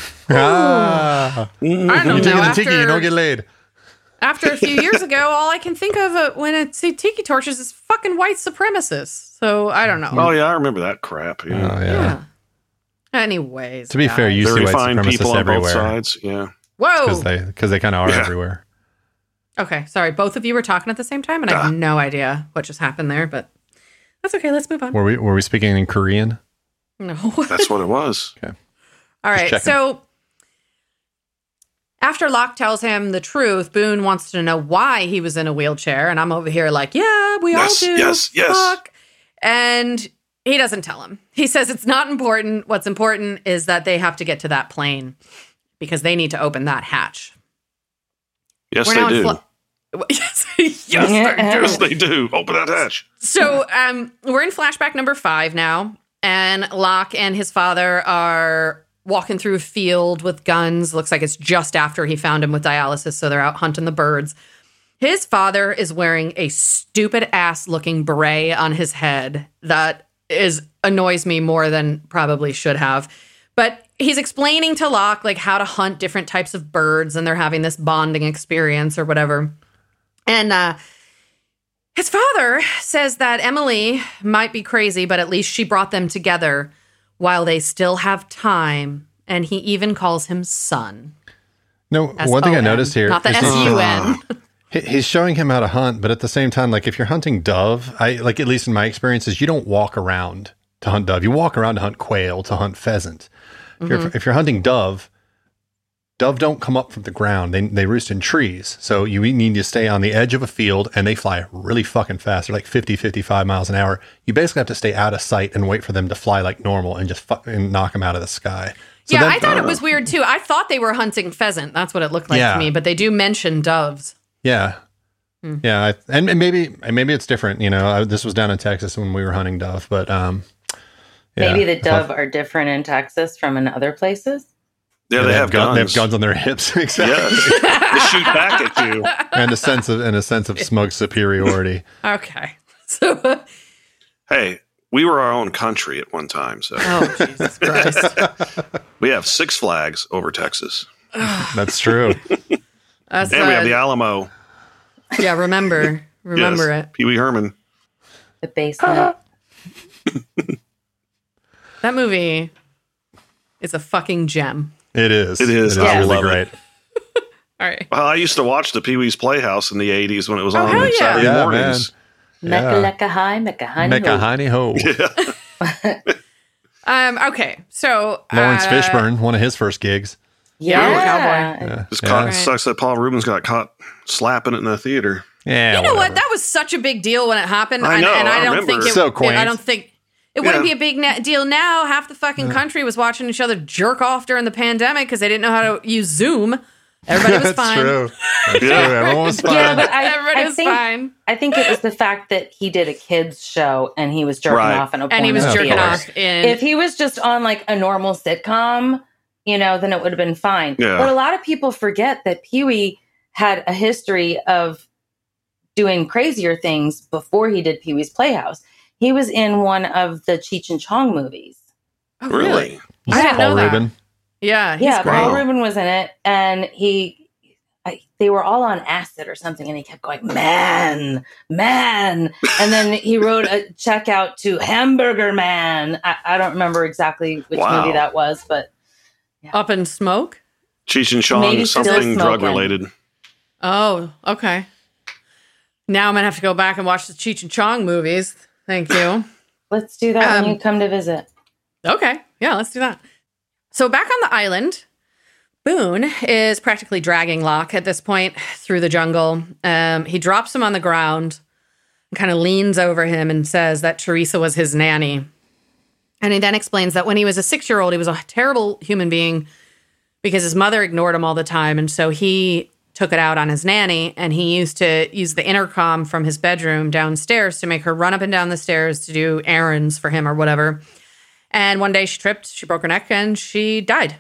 S1: I don't know.
S2: You take the tiki, you don't get laid.
S1: After a few years ago, all I can think of when I see tiki torches is fucking white supremacists. So I don't know.
S3: Oh, yeah, I remember that crap. Yeah.
S2: Oh, yeah.
S1: Anyways.
S2: To be fair, you see white supremacists everywhere.
S3: Both sides. Yeah.
S1: Whoa.
S2: Because they kind of are everywhere.
S1: Okay, sorry. Both of you were talking at the same time, and I have no idea what just happened there, but that's okay. Let's move on.
S2: Were we speaking in Korean?
S1: No.
S3: That's what it was.
S2: Okay.
S1: All right, so after Locke tells him the truth, Boone wants to know why he was in a wheelchair, and I'm over here like, yeah, we all do.
S3: Yes.
S1: Fuck. And he doesn't tell him. He says it's not important. What's important is that they have to get to that plane because they need to open that hatch.
S3: Yes, they do.
S1: Yes,
S3: they do. Open that hatch.
S1: So we're in flashback number 5 now, and Locke and his father are walking through a field with guns. Looks like it's just after he found him with dialysis, so they're out hunting the birds. His father is wearing a stupid-ass looking beret on his head that annoys me more than probably should have. But he's explaining to Locke like how to hunt different types of birds, and they're having this bonding experience or whatever. And his father says that Emily might be crazy, but at least she brought them together while they still have time. And he even calls him son.
S2: No,
S1: S-O-N,
S2: one thing I noticed here.
S1: not the S-U-N.
S2: He's showing him how to hunt, but at the same time, like if you're hunting dove, at least in my experiences, you don't walk around to hunt dove. You walk around to hunt quail, to hunt pheasant. If you're hunting dove don't come up from the ground. They roost in trees. So you need to stay on the edge of a field, and they fly really fucking fast. They're like 50, 55 miles an hour. You basically have to stay out of sight and wait for them to fly like normal and just fucking knock them out of the sky. So
S1: I thought it was weird too. I thought they were hunting pheasant. That's what it looked like to me, but they do mention doves.
S2: Yeah. Yeah, and maybe it's different. This was down in Texas when we were hunting dove, but
S4: maybe the dove are different in Texas from in other places.
S3: Yeah, they have guns.
S2: They have guns on their hips. Exactly.
S3: Yes. They shoot back at you,
S2: and a sense of smoke superiority.
S1: Okay, so
S3: hey, we were our own country at one time. So,
S1: oh Jesus Christ,
S3: we have Six Flags over Texas.
S2: That's true.
S1: That's,
S3: and we have the Alamo.
S1: Yeah, remember it.
S3: Pee Wee Herman.
S4: The basement.
S1: That movie is a fucking gem.
S2: It is.
S3: It is.
S2: It is
S3: I
S2: really
S3: love
S2: great.
S1: All right.
S3: Well, I used to watch the Pee Wee's Playhouse in the 80s when it was on
S1: hell yeah.
S3: Saturday mornings.
S4: Mecca high, Mecca honey ho.
S1: Okay, so
S2: Lawrence Fishburne, one of his first gigs.
S1: Cowboy.
S3: It sucks that Paul Rubens got caught slapping it in the theater.
S2: Yeah,
S1: you know what? That was such a big deal when it happened.
S3: I know,
S1: and I don't
S3: remember.
S1: think it.
S2: So quaint.
S1: I don't think it wouldn't be a big deal now. Half the fucking country was watching each other jerk off during the pandemic because they didn't know how to use Zoom. Everybody was
S2: That's
S1: fine.
S2: True. That's true. Everyone was fine.
S4: Yeah, but
S1: Everybody was fine.
S4: I think it was the fact that he did a kids show and he was jerking off in a porno
S1: And he was jerking
S4: theater.
S1: off in.
S4: If he was just on like a normal sitcom, then it would have been fine.
S3: Yeah.
S4: But a lot of people forget that Pee-wee had a history of doing crazier things before he did Pee-wee's Playhouse. He was in one of the Cheech and Chong movies.
S1: Oh,
S3: Really?
S1: I didn't know
S2: Paul
S1: that.
S2: Rubin.
S1: Yeah, he's
S4: Yeah,
S1: great.
S4: Paul Rubin was in it, and they were all on acid or something, and he kept going, man, and then he wrote a check out to Hamburger Man. I don't remember exactly which movie that was, but
S1: Up in Smoke?
S3: Cheech and Chong,
S4: Maybe still
S3: something drug
S4: smoking.
S3: related.
S1: Oh, okay. Now I'm going to have to go back and watch the Cheech and Chong movies. Thank you.
S4: let's do that when you come to visit.
S1: Okay. Yeah, let's do that. So back on the island, Boone is practically dragging Locke at this point through the jungle. He drops him on the ground and kind of leans over him and says that Teresa was his nanny. And he then explains that when he was a 6-year-old, he was a terrible human being because his mother ignored him all the time. And so he took it out on his nanny, and he used to use the intercom from his bedroom downstairs to make her run up and down the stairs to do errands for him or whatever. And one day she tripped, she broke her neck, and she died.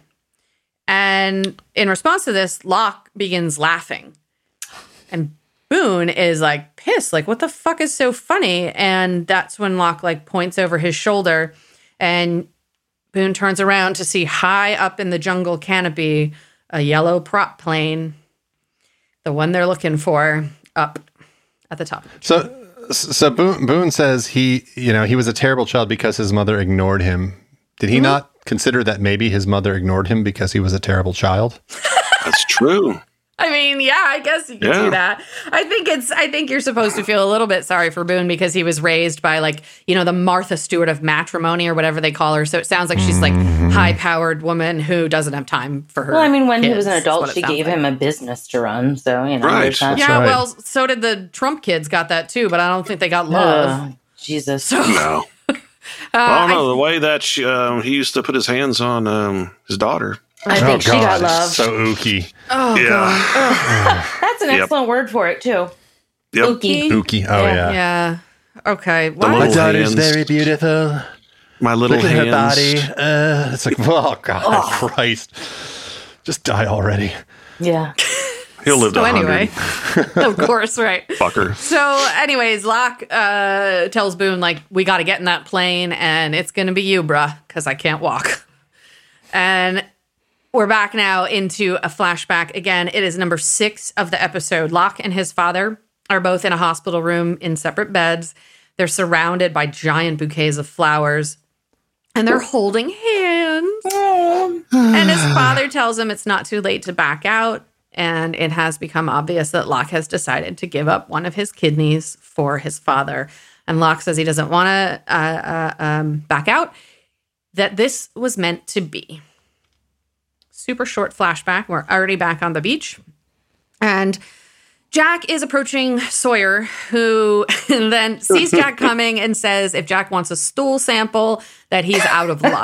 S1: And in response to this, Locke begins laughing. And Boone is like pissed, like, what the fuck is so funny? And that's when Locke like points over his shoulder, and Boone turns around to see high up in the jungle canopy a yellow prop plane, the one they're looking for, up at the top.
S2: So Boone says he was a terrible child because his mother ignored him. Did he not consider that maybe his mother ignored him because he was a terrible child?
S3: That's true.
S1: I mean, yeah, I guess you can do that. I think you're supposed to feel a little bit sorry for Boone because he was raised by the Martha Stewart of matrimony or whatever they call her. So it sounds like she's like high-powered woman who doesn't have time for her.
S4: Well, I mean, when he
S1: kids,
S4: was an
S1: is
S4: adult,
S1: what it
S4: she
S1: sounds
S4: gave
S1: like.
S4: him a business to run. So,
S3: Right.
S4: there's that.
S1: Yeah,
S2: right.
S1: well, so did the Trump kids got that too, but I don't think they got love.
S4: Oh, Jesus.
S3: No. I don't know. The way that he used to put his hands on his daughter.
S4: I think she got love.
S2: So ooky.
S1: Oh,
S3: Yeah.
S1: God.
S4: That's an excellent word for it, too.
S3: Yep.
S4: Ookie.
S2: Ooky. Oh, yeah.
S1: Yeah. Okay.
S3: little
S1: Why?
S2: My daughter's
S3: hands.
S2: very beautiful.
S3: My little
S2: Look at
S3: hands.
S2: her body. It's like, oh, God, Christ. Just die already.
S4: Yeah.
S3: He'll live to
S1: So
S3: 100.
S1: anyway, of course, right.
S3: Fucker.
S1: So anyways, Locke tells Boone, like, we got to get in that plane and it's going to be you, bruh, because I can't walk. And we're back now into a flashback. Again, it is number 6 of the episode. Locke and his father are both in a hospital room in separate beds. They're surrounded by giant bouquets of flowers and they're holding hands. And his father tells him it's not too late to back out. And it has become obvious that Locke has decided to give up one of his kidneys for his father. And Locke says he doesn't want to back out, that this was meant to be. Super short flashback. We're already back on the beach. And Jack is approaching Sawyer, who then sees Jack coming and says if Jack wants a stool sample, that he's out of luck.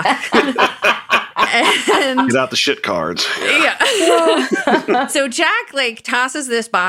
S1: And
S3: Get out the shit cards.
S1: yeah. So Jack tosses this box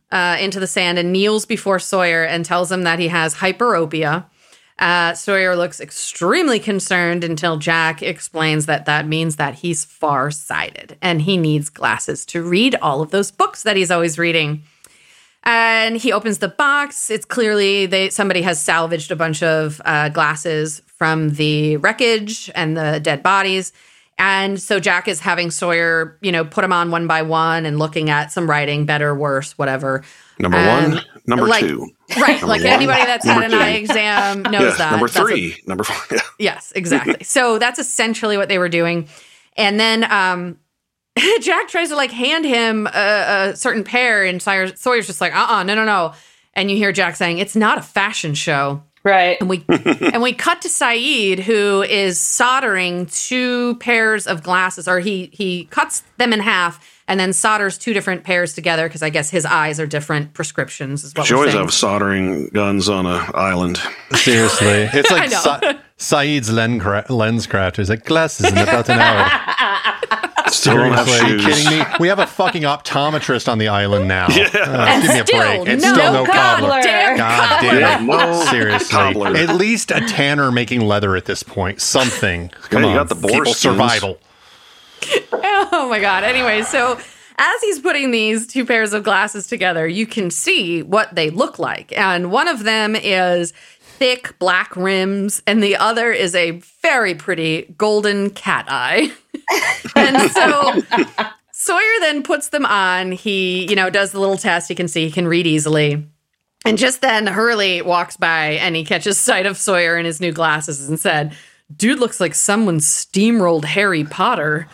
S1: into the sand and kneels before Sawyer and tells him that he has hyperopia. Sawyer looks extremely concerned until Jack explains that means that he's farsighted and he needs glasses to read all of those books that he's always reading. And he opens the box. It's clearly somebody has salvaged a bunch of glasses from the wreckage and the dead bodies. And so Jack is having Sawyer, put them on one by one and looking at some writing, better, worse, whatever.
S3: Number one, number two.
S1: Right.
S3: Number
S1: like
S3: one,
S1: anybody that's had an eye exam knows that.
S3: Number three, number four. Yeah.
S1: Yes, exactly. So that's essentially what they were doing. And then Jack tries to hand him a certain pair, and Sawyer's just like, no. And you hear Jack saying, it's not a fashion show.
S4: Right.
S1: And we cut to Saeed, who is soldering 2 pairs of glasses, or he cuts them in half and then solders 2 different pairs together because I guess his eyes are different prescriptions. Is what
S3: you
S1: we're
S3: always
S1: saying.
S3: have soldering guns on an island.
S2: Seriously. It's like Saeed's lens crafter. He's like, glasses in about an hour.
S3: Still don't have
S2: Seriously, are you
S3: shoes.
S2: kidding me? We have a fucking optometrist on the island now.
S3: Yeah.
S2: Give me a break. It's
S1: no
S2: still no cobbler.
S1: Damn
S2: God
S1: cobbler.
S2: damn it.
S3: No
S2: Seriously.
S3: cobbler.
S2: At least a tanner making leather at this point. Something. Come
S3: you
S2: on.
S3: got the boar
S2: People
S3: skins.
S2: survival.
S1: Oh my God. Anyway, so as he's putting these 2 pairs of glasses together, you can see what they look like. And one of them is thick black rims, and the other is a very pretty golden cat eye. And so Sawyer then puts them on. He, does the little test. He can see, he can read easily. And just then Hurley walks by and he catches sight of Sawyer in his new glasses and said, dude looks like someone steamrolled Harry Potter.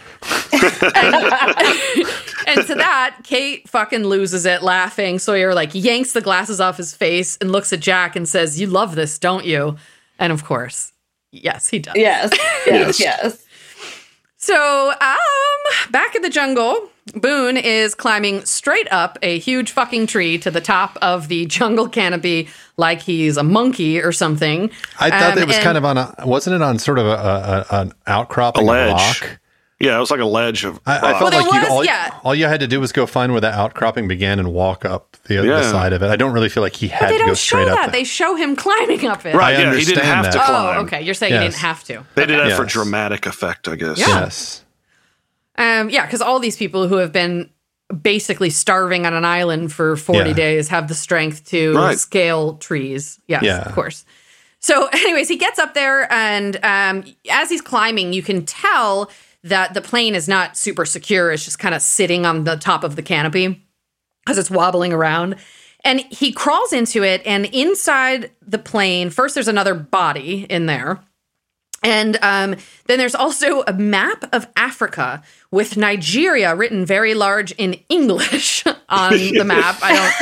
S1: And to that, Kate fucking loses it laughing. Sawyer yanks the glasses off his face and looks at Jack and says, you love this, don't you? And of course, yes, he does.
S4: Yes.
S1: So, back in the jungle, Boone is climbing straight up a huge fucking tree to the top of the jungle canopy like he's a monkey or something.
S2: I thought it was kind of wasn't it on sort of an outcropping
S3: A ledge.
S2: rock?
S3: Yeah, it was like a ledge of
S2: I felt
S1: Well,
S2: like all you had to do was go find where that outcropping began and walk up the other side of it. I don't really feel like he had
S1: they
S2: to go
S1: don't show
S2: straight up.
S1: that. They show him climbing up it.
S3: Right,
S2: I
S3: yeah, he didn't
S2: understand
S3: have to
S2: that.
S3: climb.
S1: Oh, okay. You're saying he
S2: Yes.
S1: didn't have to.
S3: They did that for
S2: Yes.
S3: dramatic effect, I guess.
S1: Yeah.
S2: Yes.
S1: Yeah, because all these people who have been basically starving on an island for 40 days have the strength to scale trees. Yes, of course. So anyways, he gets up there, and as he's climbing, you can tell that the plane is not super secure. It's just kind of sitting on the top of the canopy because it's wobbling around. And he crawls into it, and inside the plane, first there's another body in there. And then there's also a map of Africa with Nigeria written very large in English on the map.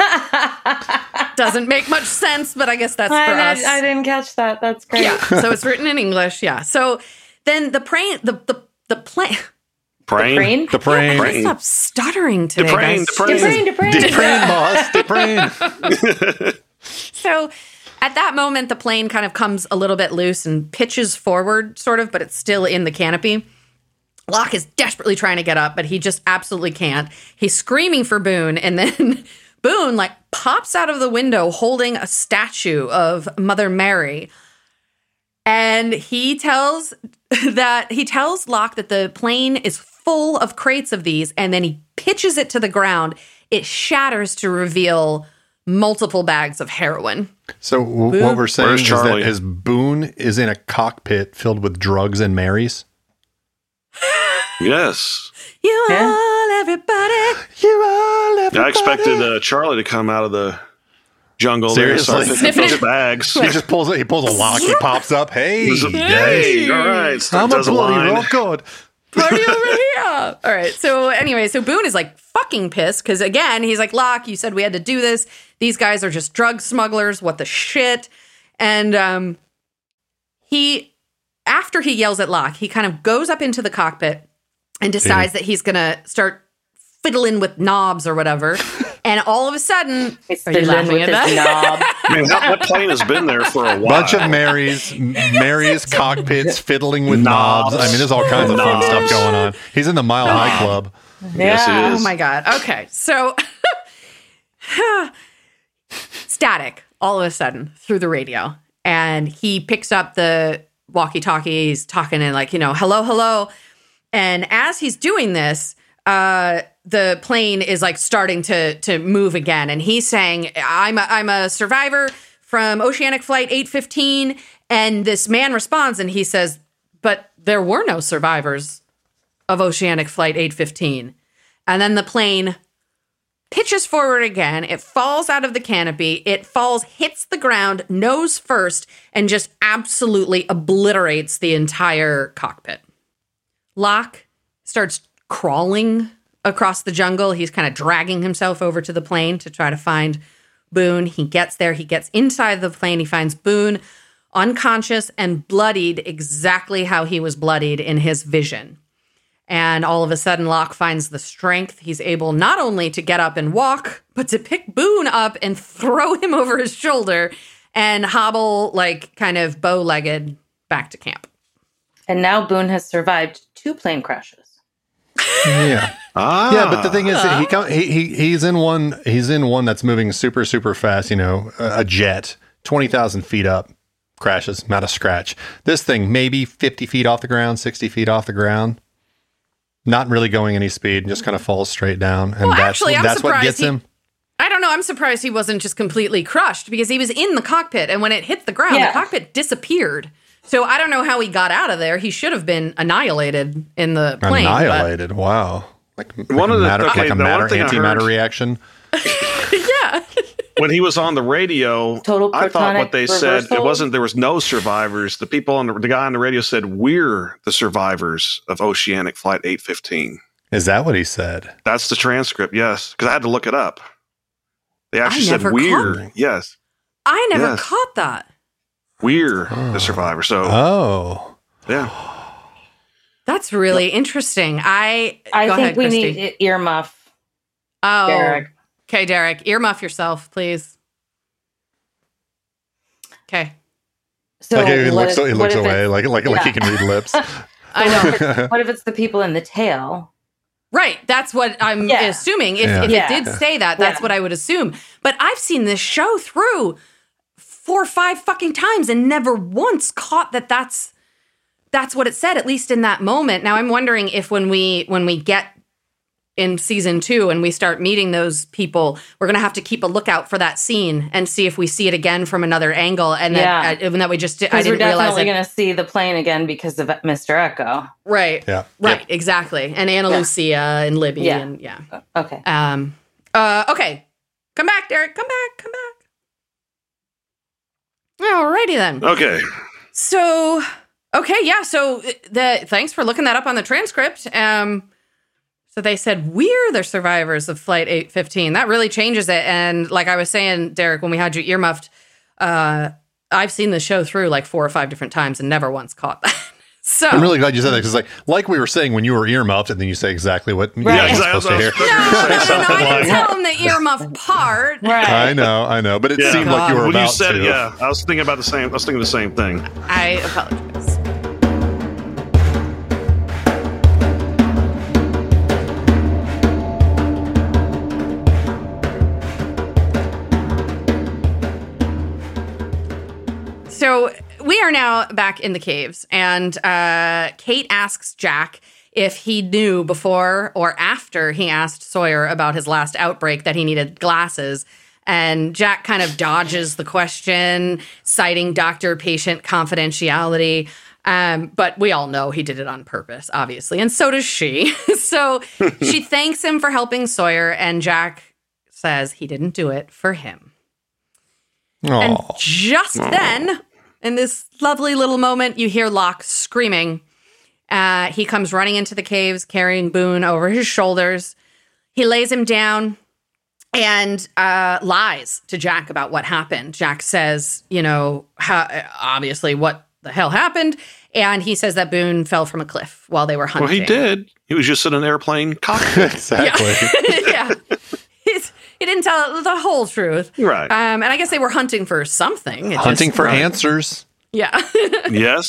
S1: Doesn't make much sense, but I guess that's for us.
S4: I didn't catch that. That's great.
S1: Yeah, so it's written in English. Yeah. So then the plane.
S2: The
S1: I gotta stop stuttering today, guys.
S2: Deprane, boss. Deprane.
S1: So at that moment, the plane kind of comes a little bit loose and pitches forward, sort of, but it's still in the canopy. Locke is desperately trying to get up, but he just absolutely can't. He's screaming for Boone, and then Boone pops out of the window holding a statue of Mother Mary. And he tells Locke that the plane is full of crates of these, and then he pitches it to the ground. It shatters to reveal multiple bags of heroin.
S2: So what we're saying
S3: Where's
S2: is
S3: Charlie?
S2: that Boone is in a cockpit filled with drugs and Marys.
S3: Yes.
S1: You all, everybody.
S2: You all, everybody.
S3: I expected Charlie to come out of the jungle there and start
S2: Seriously?
S3: picking those bags.
S2: He just pulls a lock. He pops up. Hey,
S3: Hey, all right.
S2: I'm a
S3: Does a
S2: bloody
S3: line.
S2: rock god.
S1: Party over here. All right. So anyway, so Boone is fucking pissed because again, he's like, Locke, you said we had to do this. These guys are just drug smugglers. What the shit? And after he yells at Locke, he kind of goes up into the cockpit and decides that he's going to start fiddling with knobs or whatever. And all of a sudden, are you laughing at that?
S3: I mean, that plane has been there for a while.
S2: Bunch of Marys cockpits fiddling with knobs. I mean, there's all kinds of fun stuff going on. He's in the Mile High Club.
S3: Yes, it is.
S1: Oh my God. Okay. So Static all of a sudden through the radio. And he picks up the walkie-talkie. He's talking in like, hello, hello. And as he's doing this, the plane is like starting to move again. And he's saying, I'm a survivor from Oceanic Flight 815. And this man responds and he says, but there were no survivors of Oceanic Flight 815. And then the plane pitches forward again. It falls out of the canopy. It falls, hits the ground nose first, and just absolutely obliterates the entire cockpit. Locke starts crawling across the jungle. He's kind of dragging himself over to the plane to try to find Boone. He gets there. He gets inside the plane. He finds Boone unconscious and bloodied exactly how he was bloodied in his vision. And all of a sudden, Locke finds the strength. He's able not only to get up and walk, but to pick Boone up and throw him over his shoulder and hobble, like, kind of bow-legged back to camp.
S4: And now Boone has survived 2 plane crashes.
S2: Yeah. Yeah, but the thing is, he's in one. He's in one that's moving super, super fast. A jet, 20,000 feet up, crashes, not a scratch. This thing, maybe 50 feet off the ground, 60 feet off the ground. Not really going any speed, just kind of falls straight down. And that's what gets him.
S1: I don't know. I'm surprised he wasn't just completely crushed because he was in the cockpit. And when it hit the ground, the cockpit disappeared. So I don't know how he got out of there. He should have been annihilated in the plane.
S2: Annihilated? Wow. Like a antimatter reaction.
S1: Yeah.
S3: When he was on the radio, I thought what they said, there was no survivors. The guy on the radio said, we're the survivors of Oceanic Flight 815.
S2: Is that what he said?
S3: That's the transcript, yes. Because I had to look it up. They actually said we're. Yes.
S1: I never caught that.
S3: We're the survivors. So, yeah.
S1: That's really interesting. I
S4: think we need earmuff.
S1: Oh,
S4: Derek.
S1: Okay, Derek, earmuff yourself, please. Okay.
S2: So he looks away, like he can read lips.
S1: I know.
S4: What if it's the people in the tail?
S1: Right. That's what I'm assuming. If it did say that, that's what I would assume. But I've seen this show through 4 or 5 fucking times and never once caught that's what it said, at least in that moment. Now I'm wondering if when we get in season 2 and we start meeting those people, we're going to have to keep a lookout for that scene and see if we see it again from another angle. And that we just, I didn't realize it. We're definitely
S4: going to see the plane again because of Mr. Echo.
S1: Right.
S2: Yeah.
S1: Right. Yep. Exactly. And Ana Lucia and Libby.
S4: Yeah.
S1: And
S4: Okay.
S1: Okay. Come back, Derek. Come back. Alrighty then.
S3: Okay.
S1: So, So thanks for looking that up on the transcript. So they said, we're the survivors of Flight 815. That really changes it. And like I was saying, Derek, when we had you earmuffed, I've seen the show through like 4 or 5 different times and never once caught that. So
S2: I'm really glad you said that because like we were saying when you were earmuffed and then you say exactly what you're supposed to hear.
S1: No, I didn't tell him the earmuff part.
S2: Right. I know. But it seemed like you were about to.
S3: When you said it, I was thinking the same thing.
S1: I apologize. So we are now back in the caves, and Kate asks Jack if he knew before or after he asked Sawyer about his last outbreak that he needed glasses. And Jack kind of dodges the question, citing doctor-patient confidentiality. But we all know he did it on purpose, obviously, and so does she. So she thanks him for helping Sawyer, and Jack says he didn't do it for him.
S2: Aww.
S1: And just then, in this lovely little moment, you hear Locke screaming. He comes running into the caves, carrying Boone over his shoulders. He lays him down and lies to Jack about what happened. Jack says, obviously what the hell happened. And he says that Boone fell from a cliff while they were hunting.
S3: Well, he did. He was just in an airplane cockpit.
S2: Exactly.
S1: Yeah. He didn't tell the whole truth.
S3: Right.
S1: And I guess they were hunting for something.
S2: Hunting for answers.
S1: Yeah.
S3: Yes.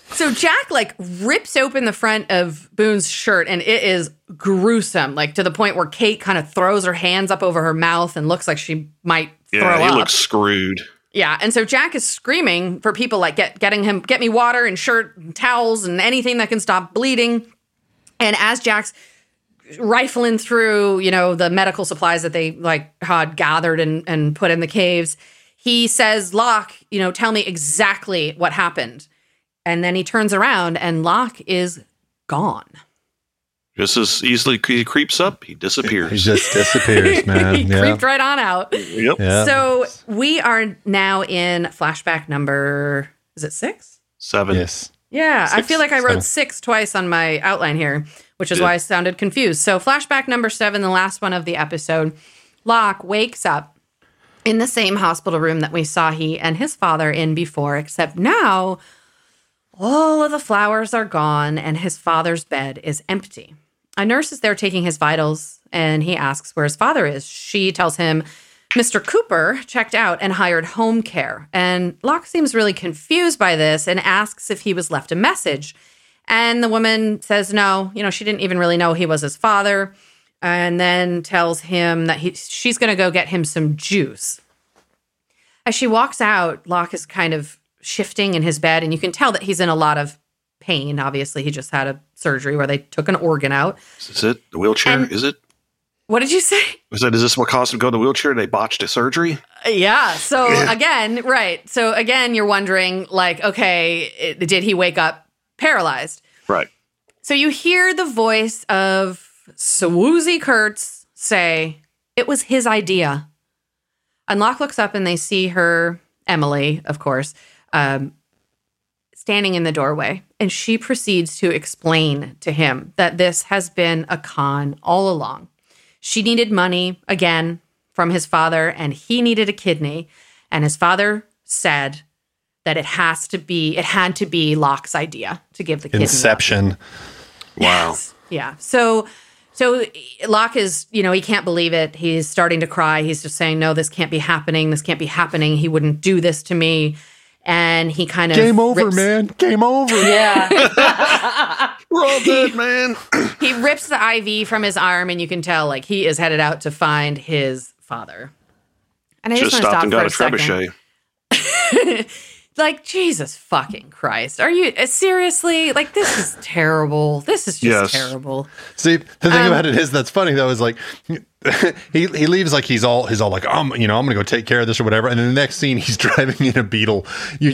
S1: So Jack like rips open the front of Boone's shirt, and it is gruesome, like to the point where Kate kind of throws her hands up over her mouth and looks like she might throw up.
S3: Yeah, he looks screwed.
S1: Yeah, and so Jack is screaming for people like get me water and shirt and towels and anything that can stop bleeding. And as Jack's rifling through, the medical supplies that they like had gathered and put in the caves, he says, Locke, tell me exactly what happened. And then he turns around and Locke is gone.
S3: Just as easily he creeps up, he disappears.
S2: He just disappears, man.
S1: He creeped right on out.
S3: Yep.
S2: Yeah.
S1: So we are now in flashback number, is it 6?
S3: 7.
S2: Yes.
S1: Yeah, 6, I feel like I wrote
S2: 7.
S1: 6 twice on my outline here, which is why I sounded confused. So flashback number 7, the last one of the episode, Locke wakes up in the same hospital room that we saw he and his father in before, except now all of the flowers are gone and his father's bed is empty. A nurse is there taking his vitals, and he asks where his father is. She tells him Mr. Cooper checked out and hired home care. And Locke seems really confused by this and asks if he was left a message. And the woman says no, she didn't even really know he was his father, and then tells him that she's going to go get him some juice. As she walks out, Locke is kind of shifting in his bed, and you can tell that he's in a lot of pain. Obviously, he just had a surgery where they took an organ out.
S3: Is it the wheelchair? Is it?
S1: What did you say?
S3: Is this what caused him to go to the wheelchair? They botched a surgery?
S1: Yeah. So again, right. So again, you're wondering, like, okay, did he wake up paralyzed?
S3: Right.
S1: So you hear the voice of Swoozie Kurtz say, it was his idea. And Locke looks up and they see her, Emily, of course, standing in the doorway. And she proceeds to explain to him that this has been a con all along. She needed money, again, from his father, and he needed a kidney. And his father said that it had to be Locke's idea to give the kidney.
S2: Inception.
S3: Wow.
S1: Yes. Yeah. So Locke is, he can't believe it. He's starting to cry. He's just saying, no, this can't be happening. This can't be happening. He wouldn't do this to me. And he kind of
S2: Game over, man. Game over.
S4: Yeah.
S3: We're all dead, man.
S1: He rips the IV from his arm, and you can tell, like, he is headed out to find his father. And I just want to stop
S3: and
S1: for
S3: got
S1: a
S3: trebuchet.
S1: second. Like, Jesus fucking Christ. Are you seriously? Like, this is terrible. This is just terrible.
S2: See, the thing about it is that's funny though is like he leaves like he's all like I'm gonna go take care of this or whatever, and then the next scene he's driving in a Beetle. You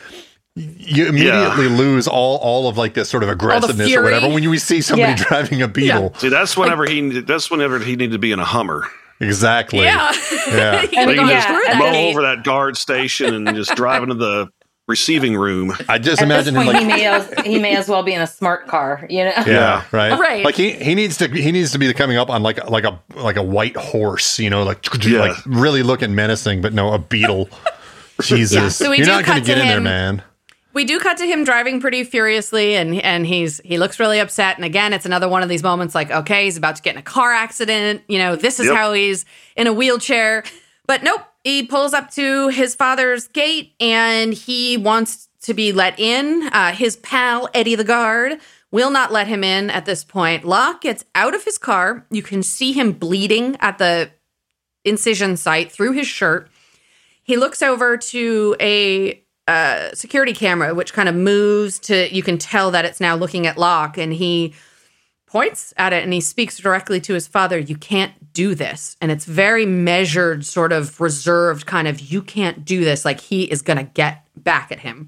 S2: immediately lose all of like this sort of aggressiveness or whatever when you see somebody driving a Beetle.
S3: See, that's whenever he needed to be in a Hummer.
S2: Exactly.
S1: Yeah.
S2: Yeah.
S3: He can just mow over that guard station and just drive into the receiving room.
S2: I just
S4: At
S2: imagine
S4: this point,
S2: him like
S4: he may as well be in a smart car,
S2: Yeah, right.
S1: Right.
S2: Like he needs to be coming up on like a white horse, like really looking menacing, but no, a Beetle. Jesus. Yeah.
S1: So
S2: you're not going to get in there, man.
S1: We do cut to him driving pretty furiously, and he looks really upset. And again, it's another one of these moments like, okay, he's about to get in a car accident. This is how he's in a wheelchair. But nope, he pulls up to his father's gate, and he wants to be let in. His pal, Eddie the guard, will not let him in at this point. Locke gets out of his car. You can see him bleeding at the incision site through his shirt. He looks over to a security camera, which kind of moves you can tell that it's now looking at Locke, and he points at it and he speaks directly to his father. You can't do this. And it's very measured, sort of reserved kind of, you can't do this. Like he is going to get back at him.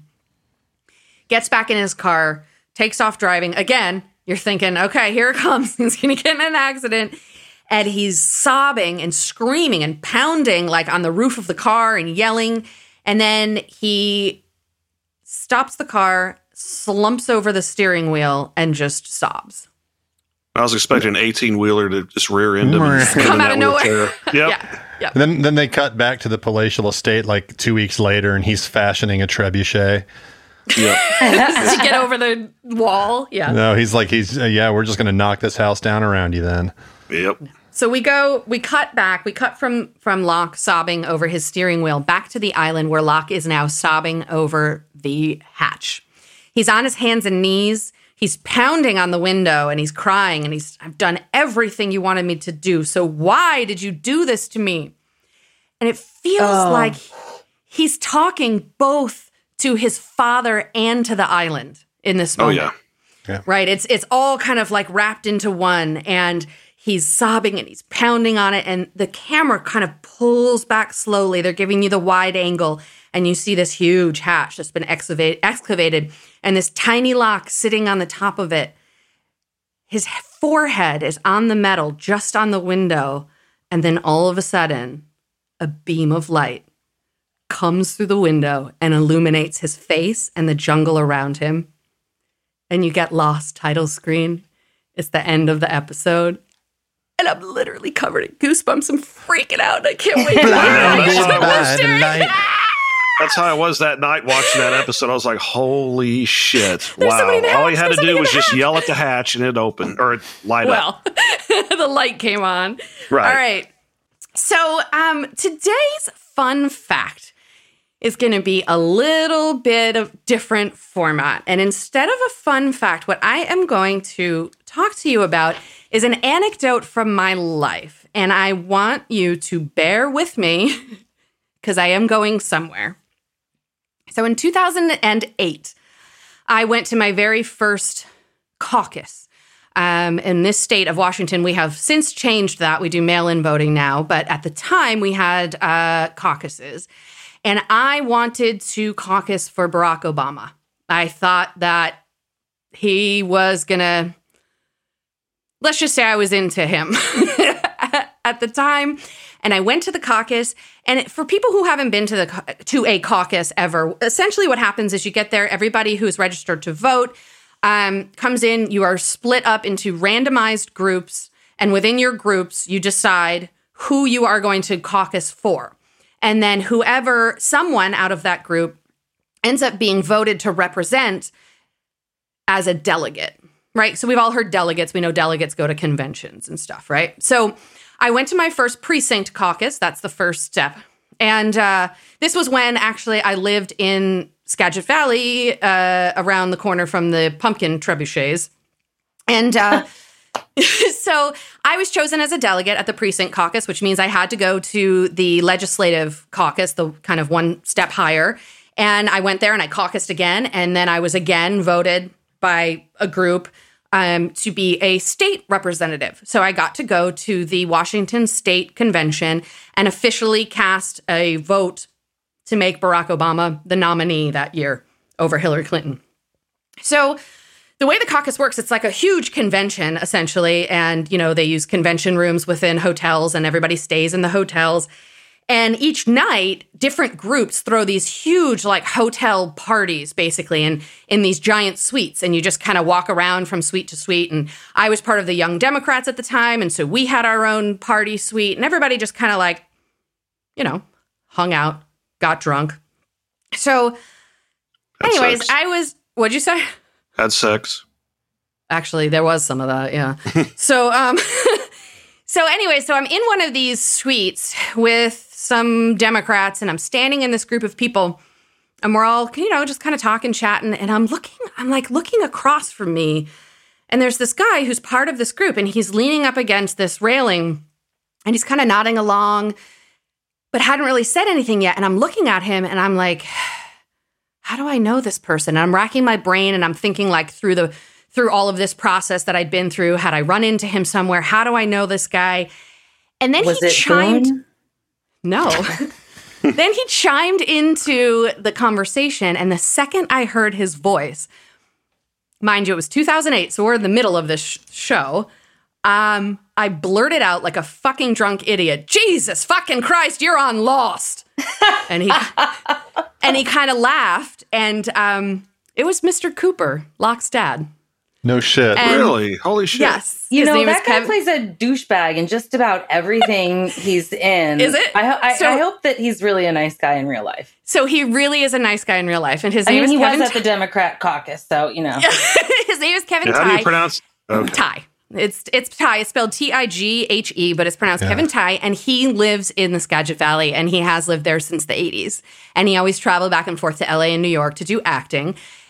S1: Gets back in his car, takes off driving. Again, you're thinking, okay, here it comes. He's going to get in an accident. And he's sobbing and screaming and pounding like on the roof of the car and yelling. And then he stops the car, slumps over the steering wheel, and just sobs.
S3: I was expecting an 18-wheeler to just rear end him and
S1: come out of nowhere.
S3: Yep.
S1: Yeah.
S2: Then they cut back to the palatial estate like 2 weeks later, and he's fashioning a trebuchet.
S3: Yep.
S1: To get over the wall. Yeah.
S2: No, we're just going to knock this house down around you then.
S3: Yep.
S1: So we cut from Locke sobbing over his steering wheel back to the island where Locke is now sobbing over the hatch. He's on his hands and knees. He's pounding on the window and he's crying and I've done everything you wanted me to do. So why did you do this to me? And it feels like he's talking both to his father and to the island in this moment.
S3: Oh, yeah.
S1: Right? It's all kind of like wrapped into one, and he's sobbing and he's pounding on it, and the camera kind of pulls back slowly. They're giving you the wide angle, and you see this huge hatch that's been excavated, and this tiny lock sitting on the top of it. His forehead is on the metal, just on the window, and then all of a sudden, a beam of light comes through the window and illuminates his face and the jungle around him. And you get lost title screen. It's the end of the episode. And I'm literally covered in goosebumps. I'm freaking out. I can't wait to watch it.
S3: That's how I was that night watching that episode. I was like, holy shit. Wow. All he had to do was just yell at the hatch and it opened, or it light up.
S1: Well, the light came on.
S3: Right.
S1: All right. So today's fun fact is going to be a little bit of different format. And instead of a fun fact, what I am going to talk to you about is an anecdote from my life. And I want you to bear with me because I am going somewhere. So in 2008, I went to my very first caucus. In this state of Washington, we have since changed that. We do mail-in voting now. But at the time, we had caucuses. And I wanted to caucus for Barack Obama. I thought that he was going to, let's just say I was into him at the time. And I went to the caucus. And for people who haven't been to a caucus ever, essentially what happens is you get there, everybody who's registered to vote comes in, you are split up into randomized groups. And within your groups, you decide who you are going to caucus for. And then someone out of that group ends up being voted to represent as a delegate, right? So we've all heard delegates. We know delegates go to conventions and stuff, right? So I went to my first precinct caucus. That's the first step. And this was when actually I lived in Skagit Valley, around the corner from the pumpkin trebuchets. And so I was chosen as a delegate at the precinct caucus, which means I had to go to the legislative caucus, the kind of one step higher. And I went there and I caucused again. And then I was again voted by a group to be a state representative. So I got to go to the Washington State Convention and officially cast a vote to make Barack Obama the nominee that year over Hillary Clinton. So the way the caucus works, it's like a huge convention, essentially. And, they use convention rooms within hotels and everybody stays in the hotels. And each night, different groups throw these huge, hotel parties, basically, in these giant suites. And you just kind of walk around from suite to suite. And I was part of the Young Democrats at the time. And so we had our own party suite. And everybody just kind of hung out, got drunk. So anyways, what'd you say?
S3: Had sex.
S1: Actually, there was some of that, yeah. So I'm in one of these suites with some Democrats, and I'm standing in this group of people, and we're all, just kind of talking, chatting, and I'm looking across from me, and there's this guy who's part of this group, and he's leaning up against this railing, and he's kind of nodding along, but hadn't really said anything yet, and I'm looking at him, and I'm like, how do I know this person? And I'm racking my brain, and I'm thinking through all of this process that I'd been through. Had I run into him somewhere? How do I know this guy? And then he chimed.
S4: Boone?
S1: No. Then he chimed into the conversation. And the second I heard his voice, mind you, it was 2008. So we're in the middle of this show. I blurted out like a fucking drunk idiot, Jesus fucking Christ, you're on Lost. And he kind of laughed. And it was Mr. Cooper, Locke's dad.
S2: No shit.
S1: And
S3: really? Holy shit.
S1: Yes.
S4: That guy plays a douchebag in just about everything he's in.
S1: Is it?
S4: I hope that he's really a nice guy in real life.
S1: So he really is a nice guy in real life. And his name is
S4: he
S1: Kevin.
S4: was at the Democrat caucus, so,
S1: His name is Kevin Tighe.
S3: How do you pronounce
S1: Tighe. It's Tighe. It's spelled Tighe, but it's pronounced Kevin Tighe. And he lives in the Skagit Valley, and he has lived there since the 80s. And he always traveled back and forth to LA and New York to do acting.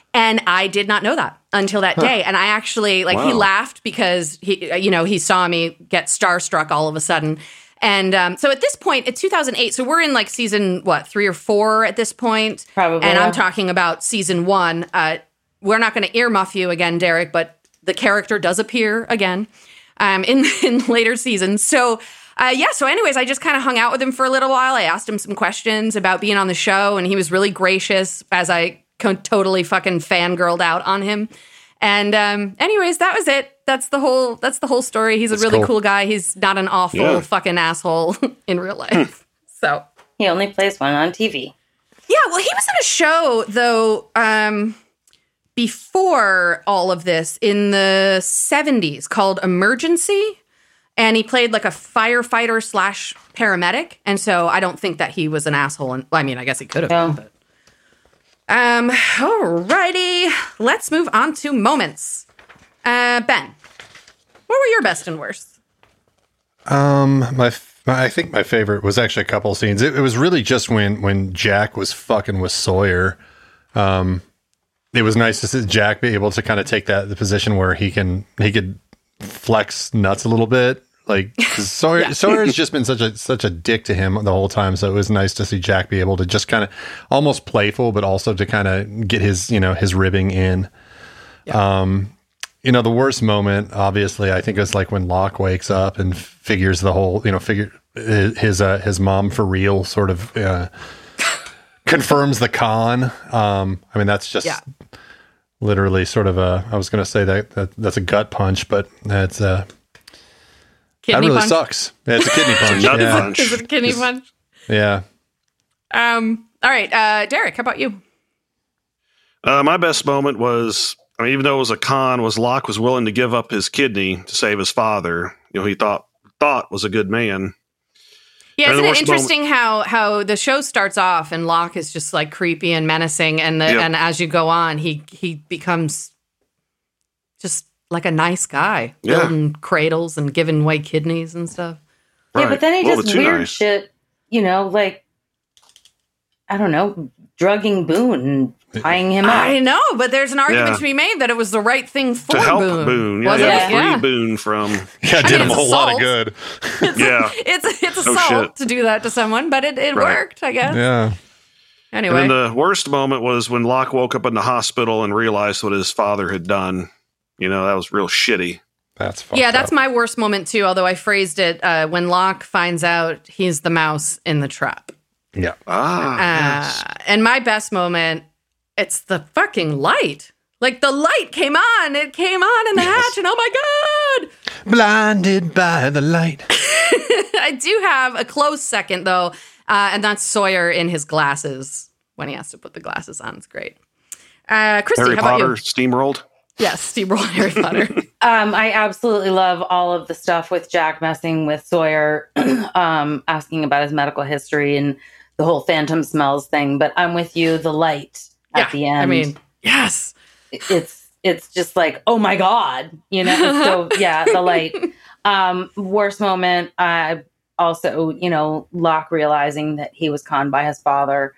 S1: And I did not know that until that day. And I actually, like, he laughed because he saw me get starstruck all of a sudden. And so at this point, it's 2008. So we're in like season, 3 or 4 at this point?
S4: Probably.
S1: And I'm talking about season 1. We're not going to earmuff you again, Derek, but the character does appear again in later seasons. So, so anyways, I just kind of hung out with him for a little while. I asked him some questions about being on the show, and he was really gracious as I totally fucking fangirled out on him. And anyways, that was it. That's the whole story. He's a really cool guy. He's not an awful fucking asshole in real life. So
S4: he only plays one on TV.
S1: Yeah, well, he was in a show though before all of this in the 70s called Emergency, and he played like a firefighter / paramedic. And so I don't think that he was an asshole. And I mean, I guess he could have been, but. Alrighty, let's move on to moments. Ben, what were your best and worst?
S2: I think my favorite was actually a couple of scenes. It was really just when Jack was fucking with Sawyer. It was nice to see Jack be able to kind of take the position where he could flex nuts a little bit. Like Sawyer has just been such a dick to him the whole time. So it was nice to see Jack be able to just kind of almost playful, but also to kind of get his ribbing in. Yeah. The worst moment, obviously, I think is like when Locke wakes up and figures the whole, his mom for real sort of confirms the con. I mean, that's just literally sort of I was going to say that's a gut punch, but that's
S1: Kidney
S2: that really
S1: punch?
S2: Sucks. Yeah, it's a kidney punch.
S3: Punch.
S1: Is it a kidney punch?
S2: Yeah.
S1: All right, Derek, how about you?
S3: My best moment was, even though it was a con, was Locke was willing to give up his kidney to save his father. He thought was a good man.
S1: Yeah, isn't it interesting how the show starts off and Locke is just like creepy and menacing, and as you go on, he becomes just like a nice guy, building cradles and giving away kidneys and stuff.
S4: Right. Yeah, but then he does weird shit, like, I don't know, drugging Boone and tying him up.
S1: I know, but there's an argument to be made that it was the right thing for
S3: to help
S1: Boone.
S3: Free Boone from.
S2: Did him a whole lot of good.
S1: It's assault to do that to someone, but it worked, I guess.
S2: Yeah.
S1: Anyway.
S3: And then the worst moment was when Locke woke up in the hospital and realized what his father had done. That was real shitty.
S2: That's fucked up.
S1: That's my worst moment too, although I phrased it when Locke finds out he's the mouse in the trap.
S2: Yeah.
S3: Yes.
S1: And my best moment, it's the fucking light. Like the light came on. It came on in the hatch, and oh my God.
S2: Blinded by the light.
S1: I do have a close second though, and that's Sawyer in his glasses when he has to put the glasses on. It's great. Christy,
S3: Harry
S1: how
S3: Potter
S1: about you?
S3: steamrolled?
S1: Yes, steamrolled Harry Potter.
S4: I absolutely love all of the stuff with Jack messing with Sawyer, asking about his medical history and the whole phantom smells thing. But I'm with you, the light at the end.
S1: I mean, yes.
S4: It's just like, oh my God, So yeah, the light. Worst moment, also, Locke realizing that he was conned by his father.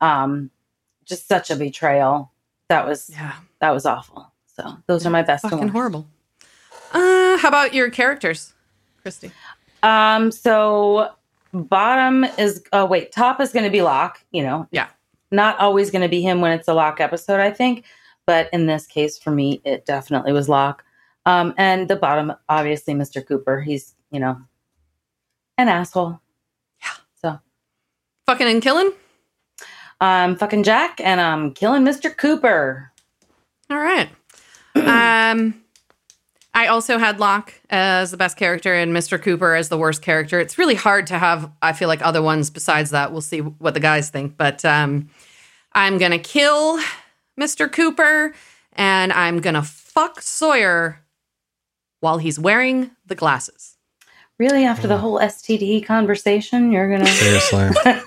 S4: Just such a betrayal. That was awful. So those are my best.
S1: Fucking horrible. How about your characters, Christy?
S4: So top is going to be Locke,
S1: Yeah.
S4: Not always going to be him when it's a Locke episode, I think. But in this case, for me, it definitely was Locke. And the bottom, obviously, Mr. Cooper. He's, an asshole.
S1: Yeah.
S4: So.
S1: Fucking and killing?
S4: I'm fucking Jack, and I'm killing Mr. Cooper.
S1: All right. I also had Locke as the best character and Mr. Cooper as the worst character. It's really hard to have, I feel like, other ones besides that. We'll see what the guys think. But I'm going to kill Mr. Cooper, and I'm going to fuck Sawyer while he's wearing the glasses.
S4: Really? After the whole STD conversation, you're going to...
S2: Seriously.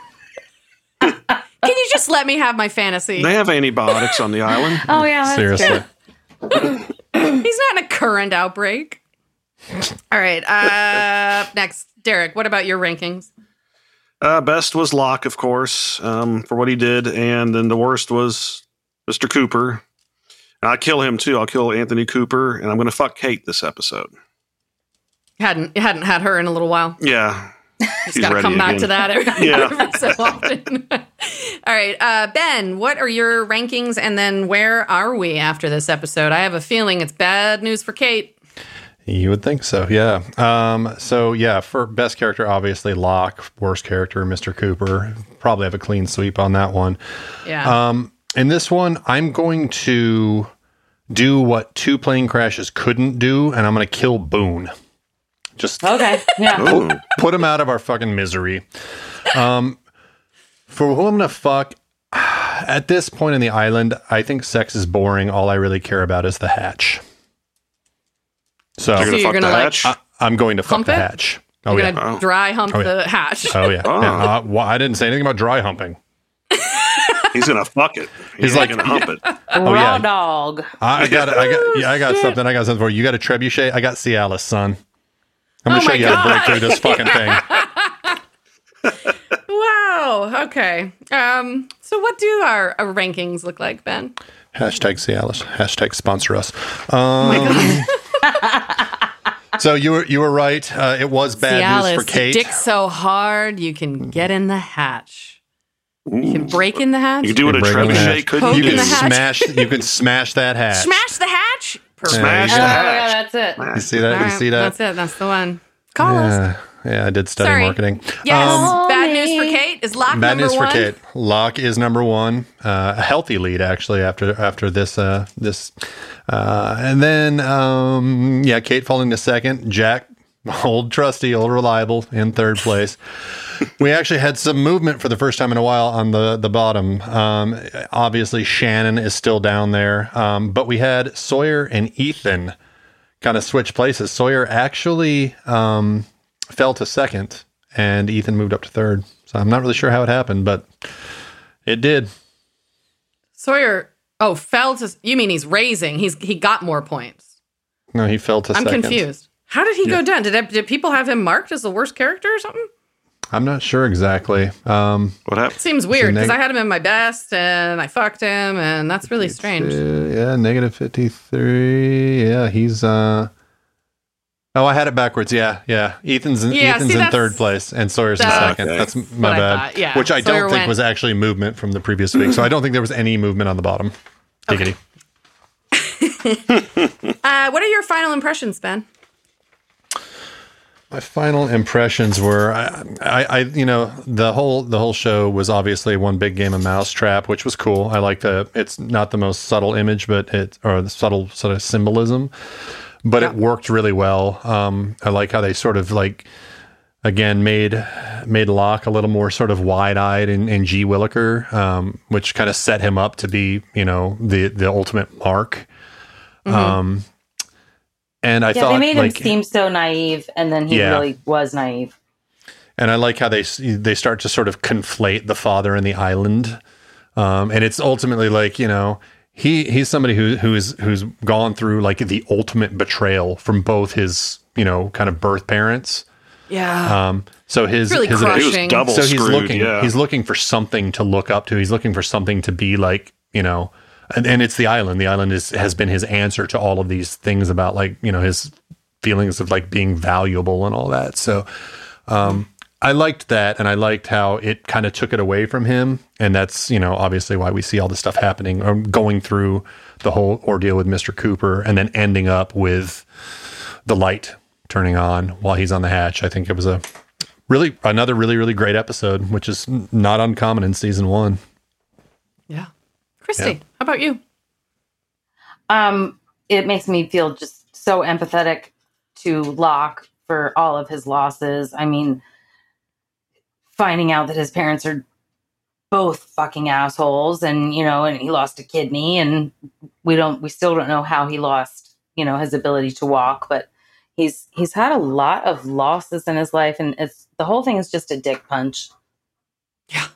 S1: Can you just let me have my fantasy?
S3: They have antibiotics on the island.
S4: Oh, yeah. That's
S2: Seriously.
S1: True. He's not in a current outbreak. All right. Next, Derek, what about your rankings?
S3: Best was Locke, of course, for what he did. And then the worst was Mr. Cooper. I'll kill him too. I'll kill Anthony Cooper, and I'm going to fuck Kate this episode.
S1: Hadn't had her in a little while.
S3: Yeah.
S1: Just got to come back to that every so often. All right. Ben, what are your rankings? And then where are we after this episode? I have a feeling it's bad news for Kate.
S2: You would think so, yeah. For best character, obviously Locke. Worst character, Mr. Cooper. Probably have a clean sweep on that one.
S1: Yeah.
S2: In this one, I'm going to do what Two Plane Crashes couldn't do, and I'm going to kill Boone. Just
S4: okay, yeah.
S2: Put him out of our fucking misery. For who I'm going to fuck, at this point in the island, I think sex is boring. All I really care about is the hatch. So
S3: you're going to fuck the hatch?
S2: I'm going to fuck the hatch.
S1: Oh, you're going to dry hump the hatch.
S2: Oh, yeah. I didn't say anything about dry humping.
S3: He's going to fuck it. He's like going to hump it.
S4: Raw dog.
S2: I got something. I got something for you. You got a trebuchet? I got Cialis, son. I'm going to show you how to break through this fucking thing.
S1: Wow. Okay. So what do our rankings look like, Ben?
S2: Hashtag Cialis. Hashtag sponsor us.
S1: Oh my God.
S2: So you were right. It was bad
S1: Cialis,
S2: news for Kate.
S1: Dick so hard you can get in the hatch. You can break in the hatch.
S3: You can do what a trebuchet could do.
S2: You can smash that hatch.
S1: Smash the hatch.
S3: Perfect. Smash the hatch.
S4: That's it.
S2: You see that?
S1: Right,
S2: you see that?
S1: That's it. That's the one. Call us.
S2: Yeah, I did study marketing.
S1: Yes. Bad news for Kate is Locke
S2: bad
S1: number one.
S2: Bad news for Kate. Locke is number one. A healthy lead, actually, after this. And then, Kate falling to second. Jack, old trusty, old reliable, in third place. We actually had some movement for the first time in a while on the bottom. Obviously, Shannon is still down there. But we had Sawyer and Ethan kind of switch places. Sawyer actually fell to second, and Ethan moved up to third. So I'm not really sure how it happened, but it did.
S1: Sawyer, fell to... You mean he's raising. He got more points.
S2: No, he fell to second.
S1: I'm confused. How did he go down? Did people have him marked as the worst character or something?
S2: I'm not sure exactly. What
S3: happened?
S1: Seems weird because I had him in my best and I fucked him, and that's really strange.
S2: Negative 53. Yeah, he's. I had it backwards. Yeah. Ethan's in third place and Sawyer's in second.
S3: Okay.
S2: That's my bad.
S1: Yeah.
S2: Which I don't think was actually movement from the previous week. So I don't think there was any movement on the bottom. Diggity.
S1: What are your final impressions, Ben?
S2: My final impressions were, the whole show was obviously one big game of Mousetrap, which was cool. I like it's not the most subtle image, or the subtle sort of symbolism, but it worked really well. I like how they sort of again made Locke a little more sort of wide-eyed and G. Williker, which kind of set him up to be, the ultimate Mark.
S1: Mm-hmm.
S2: And I thought
S4: they made him seem so naive, and then he really was naive.
S2: And I like how they start to sort of conflate the father and the island, and it's ultimately he's somebody who's gone through the ultimate betrayal from both his kind of birth parents.
S1: Yeah.
S2: So his
S1: really crushing.
S3: He was double screwed.
S2: He's looking for something to look up to. He's looking for something to be And it's the island. The island has been his answer to all of these things about his feelings of being valuable and all that. So I liked that, and I liked how it kind of took it away from him. And that's obviously why we see all this stuff happening, or going through the whole ordeal with Mr. Cooper, and then ending up with the light turning on while he's on the hatch. I think it was another really, really great episode, which is not uncommon in season 1.
S1: Yeah. Christy, how about you?
S4: It makes me feel just so empathetic to Locke for all of his losses. I mean, finding out that his parents are both fucking assholes, and and he lost a kidney, and we still don't know how he lost, his ability to walk, but he's had a lot of losses in his life, and the whole thing is just a dick punch.
S1: Yeah.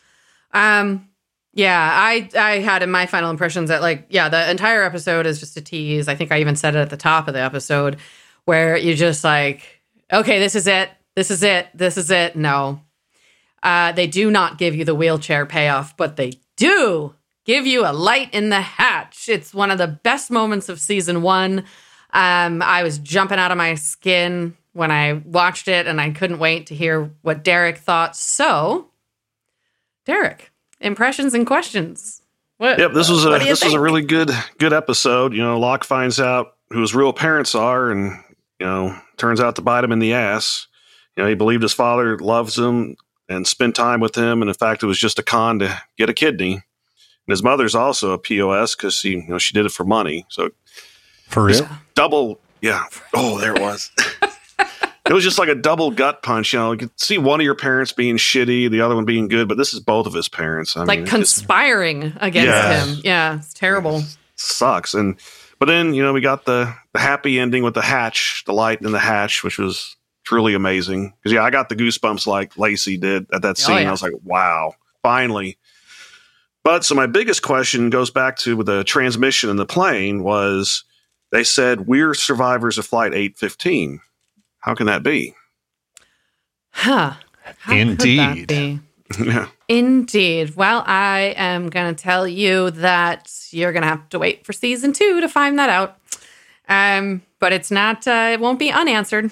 S1: Yeah, I had in my final impressions that the entire episode is just a tease. I think I even said it at the top of the episode, where you're just okay, this is it. This is it. This is it. No. They do not give you the wheelchair payoff, but they do give you a light in the hatch. It's one of the best moments of season 1. I was jumping out of my skin when I watched it, and I couldn't wait to hear what Derek thought. So, Derek, impressions and questions.
S3: This was a really good episode. Locke finds out who his real parents are, and turns out to bite him in the ass. He believed his father loves him and spent time with him, and in fact, it was just a con to get a kidney. And his mother's also a POS because she did it for money. So
S2: for real,
S3: double, yeah. Oh, there it was. It was just like a double gut punch. You could see one of your parents being shitty, the other one being good, but this is both of his parents. I mean,
S1: conspiring against him. Yeah, it's terrible.
S3: It sucks. But then, we got the happy ending with the hatch, the light in the hatch, which was truly amazing. Because, I got the goosebumps like Lacey did at that scene. I was like, wow, finally. But so my biggest question goes back to the transmission in the plane was they said, we're survivors of Flight 815. How can that be?
S1: Huh. How
S2: Indeed.
S1: Could that be?
S3: Yeah.
S1: Indeed. Well, I am going to tell you that you're going to have to wait for season 2 to find that out. But it's not, it won't be unanswered.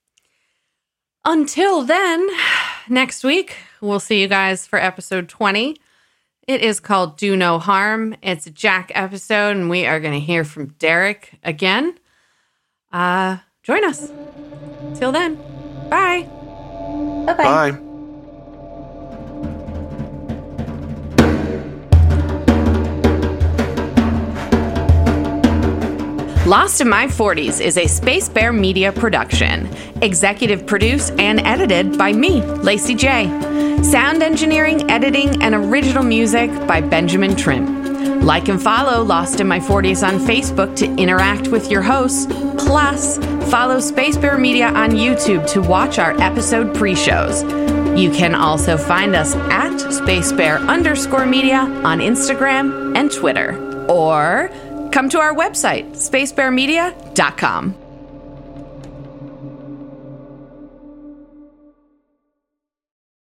S1: Until then, next week, we'll see you guys for episode 20. It is called Do No Harm. It's a Jack episode, and we are going to hear from Derek again. Join us. Till then, bye.
S4: Bye-bye.
S3: Bye.
S1: Lost in My 40s is a Space Bear Media production. Executive produced and edited by me, Lacey J. Sound engineering, editing, and original music by Benjamin Trim. Like and follow Lost in My 40s on Facebook to interact with your hosts. Plus, follow Space Bear Media on YouTube to watch our episode pre-shows. You can also find us at SpaceBear_media on Instagram and Twitter. Or come to our website, spacebearmedia.com.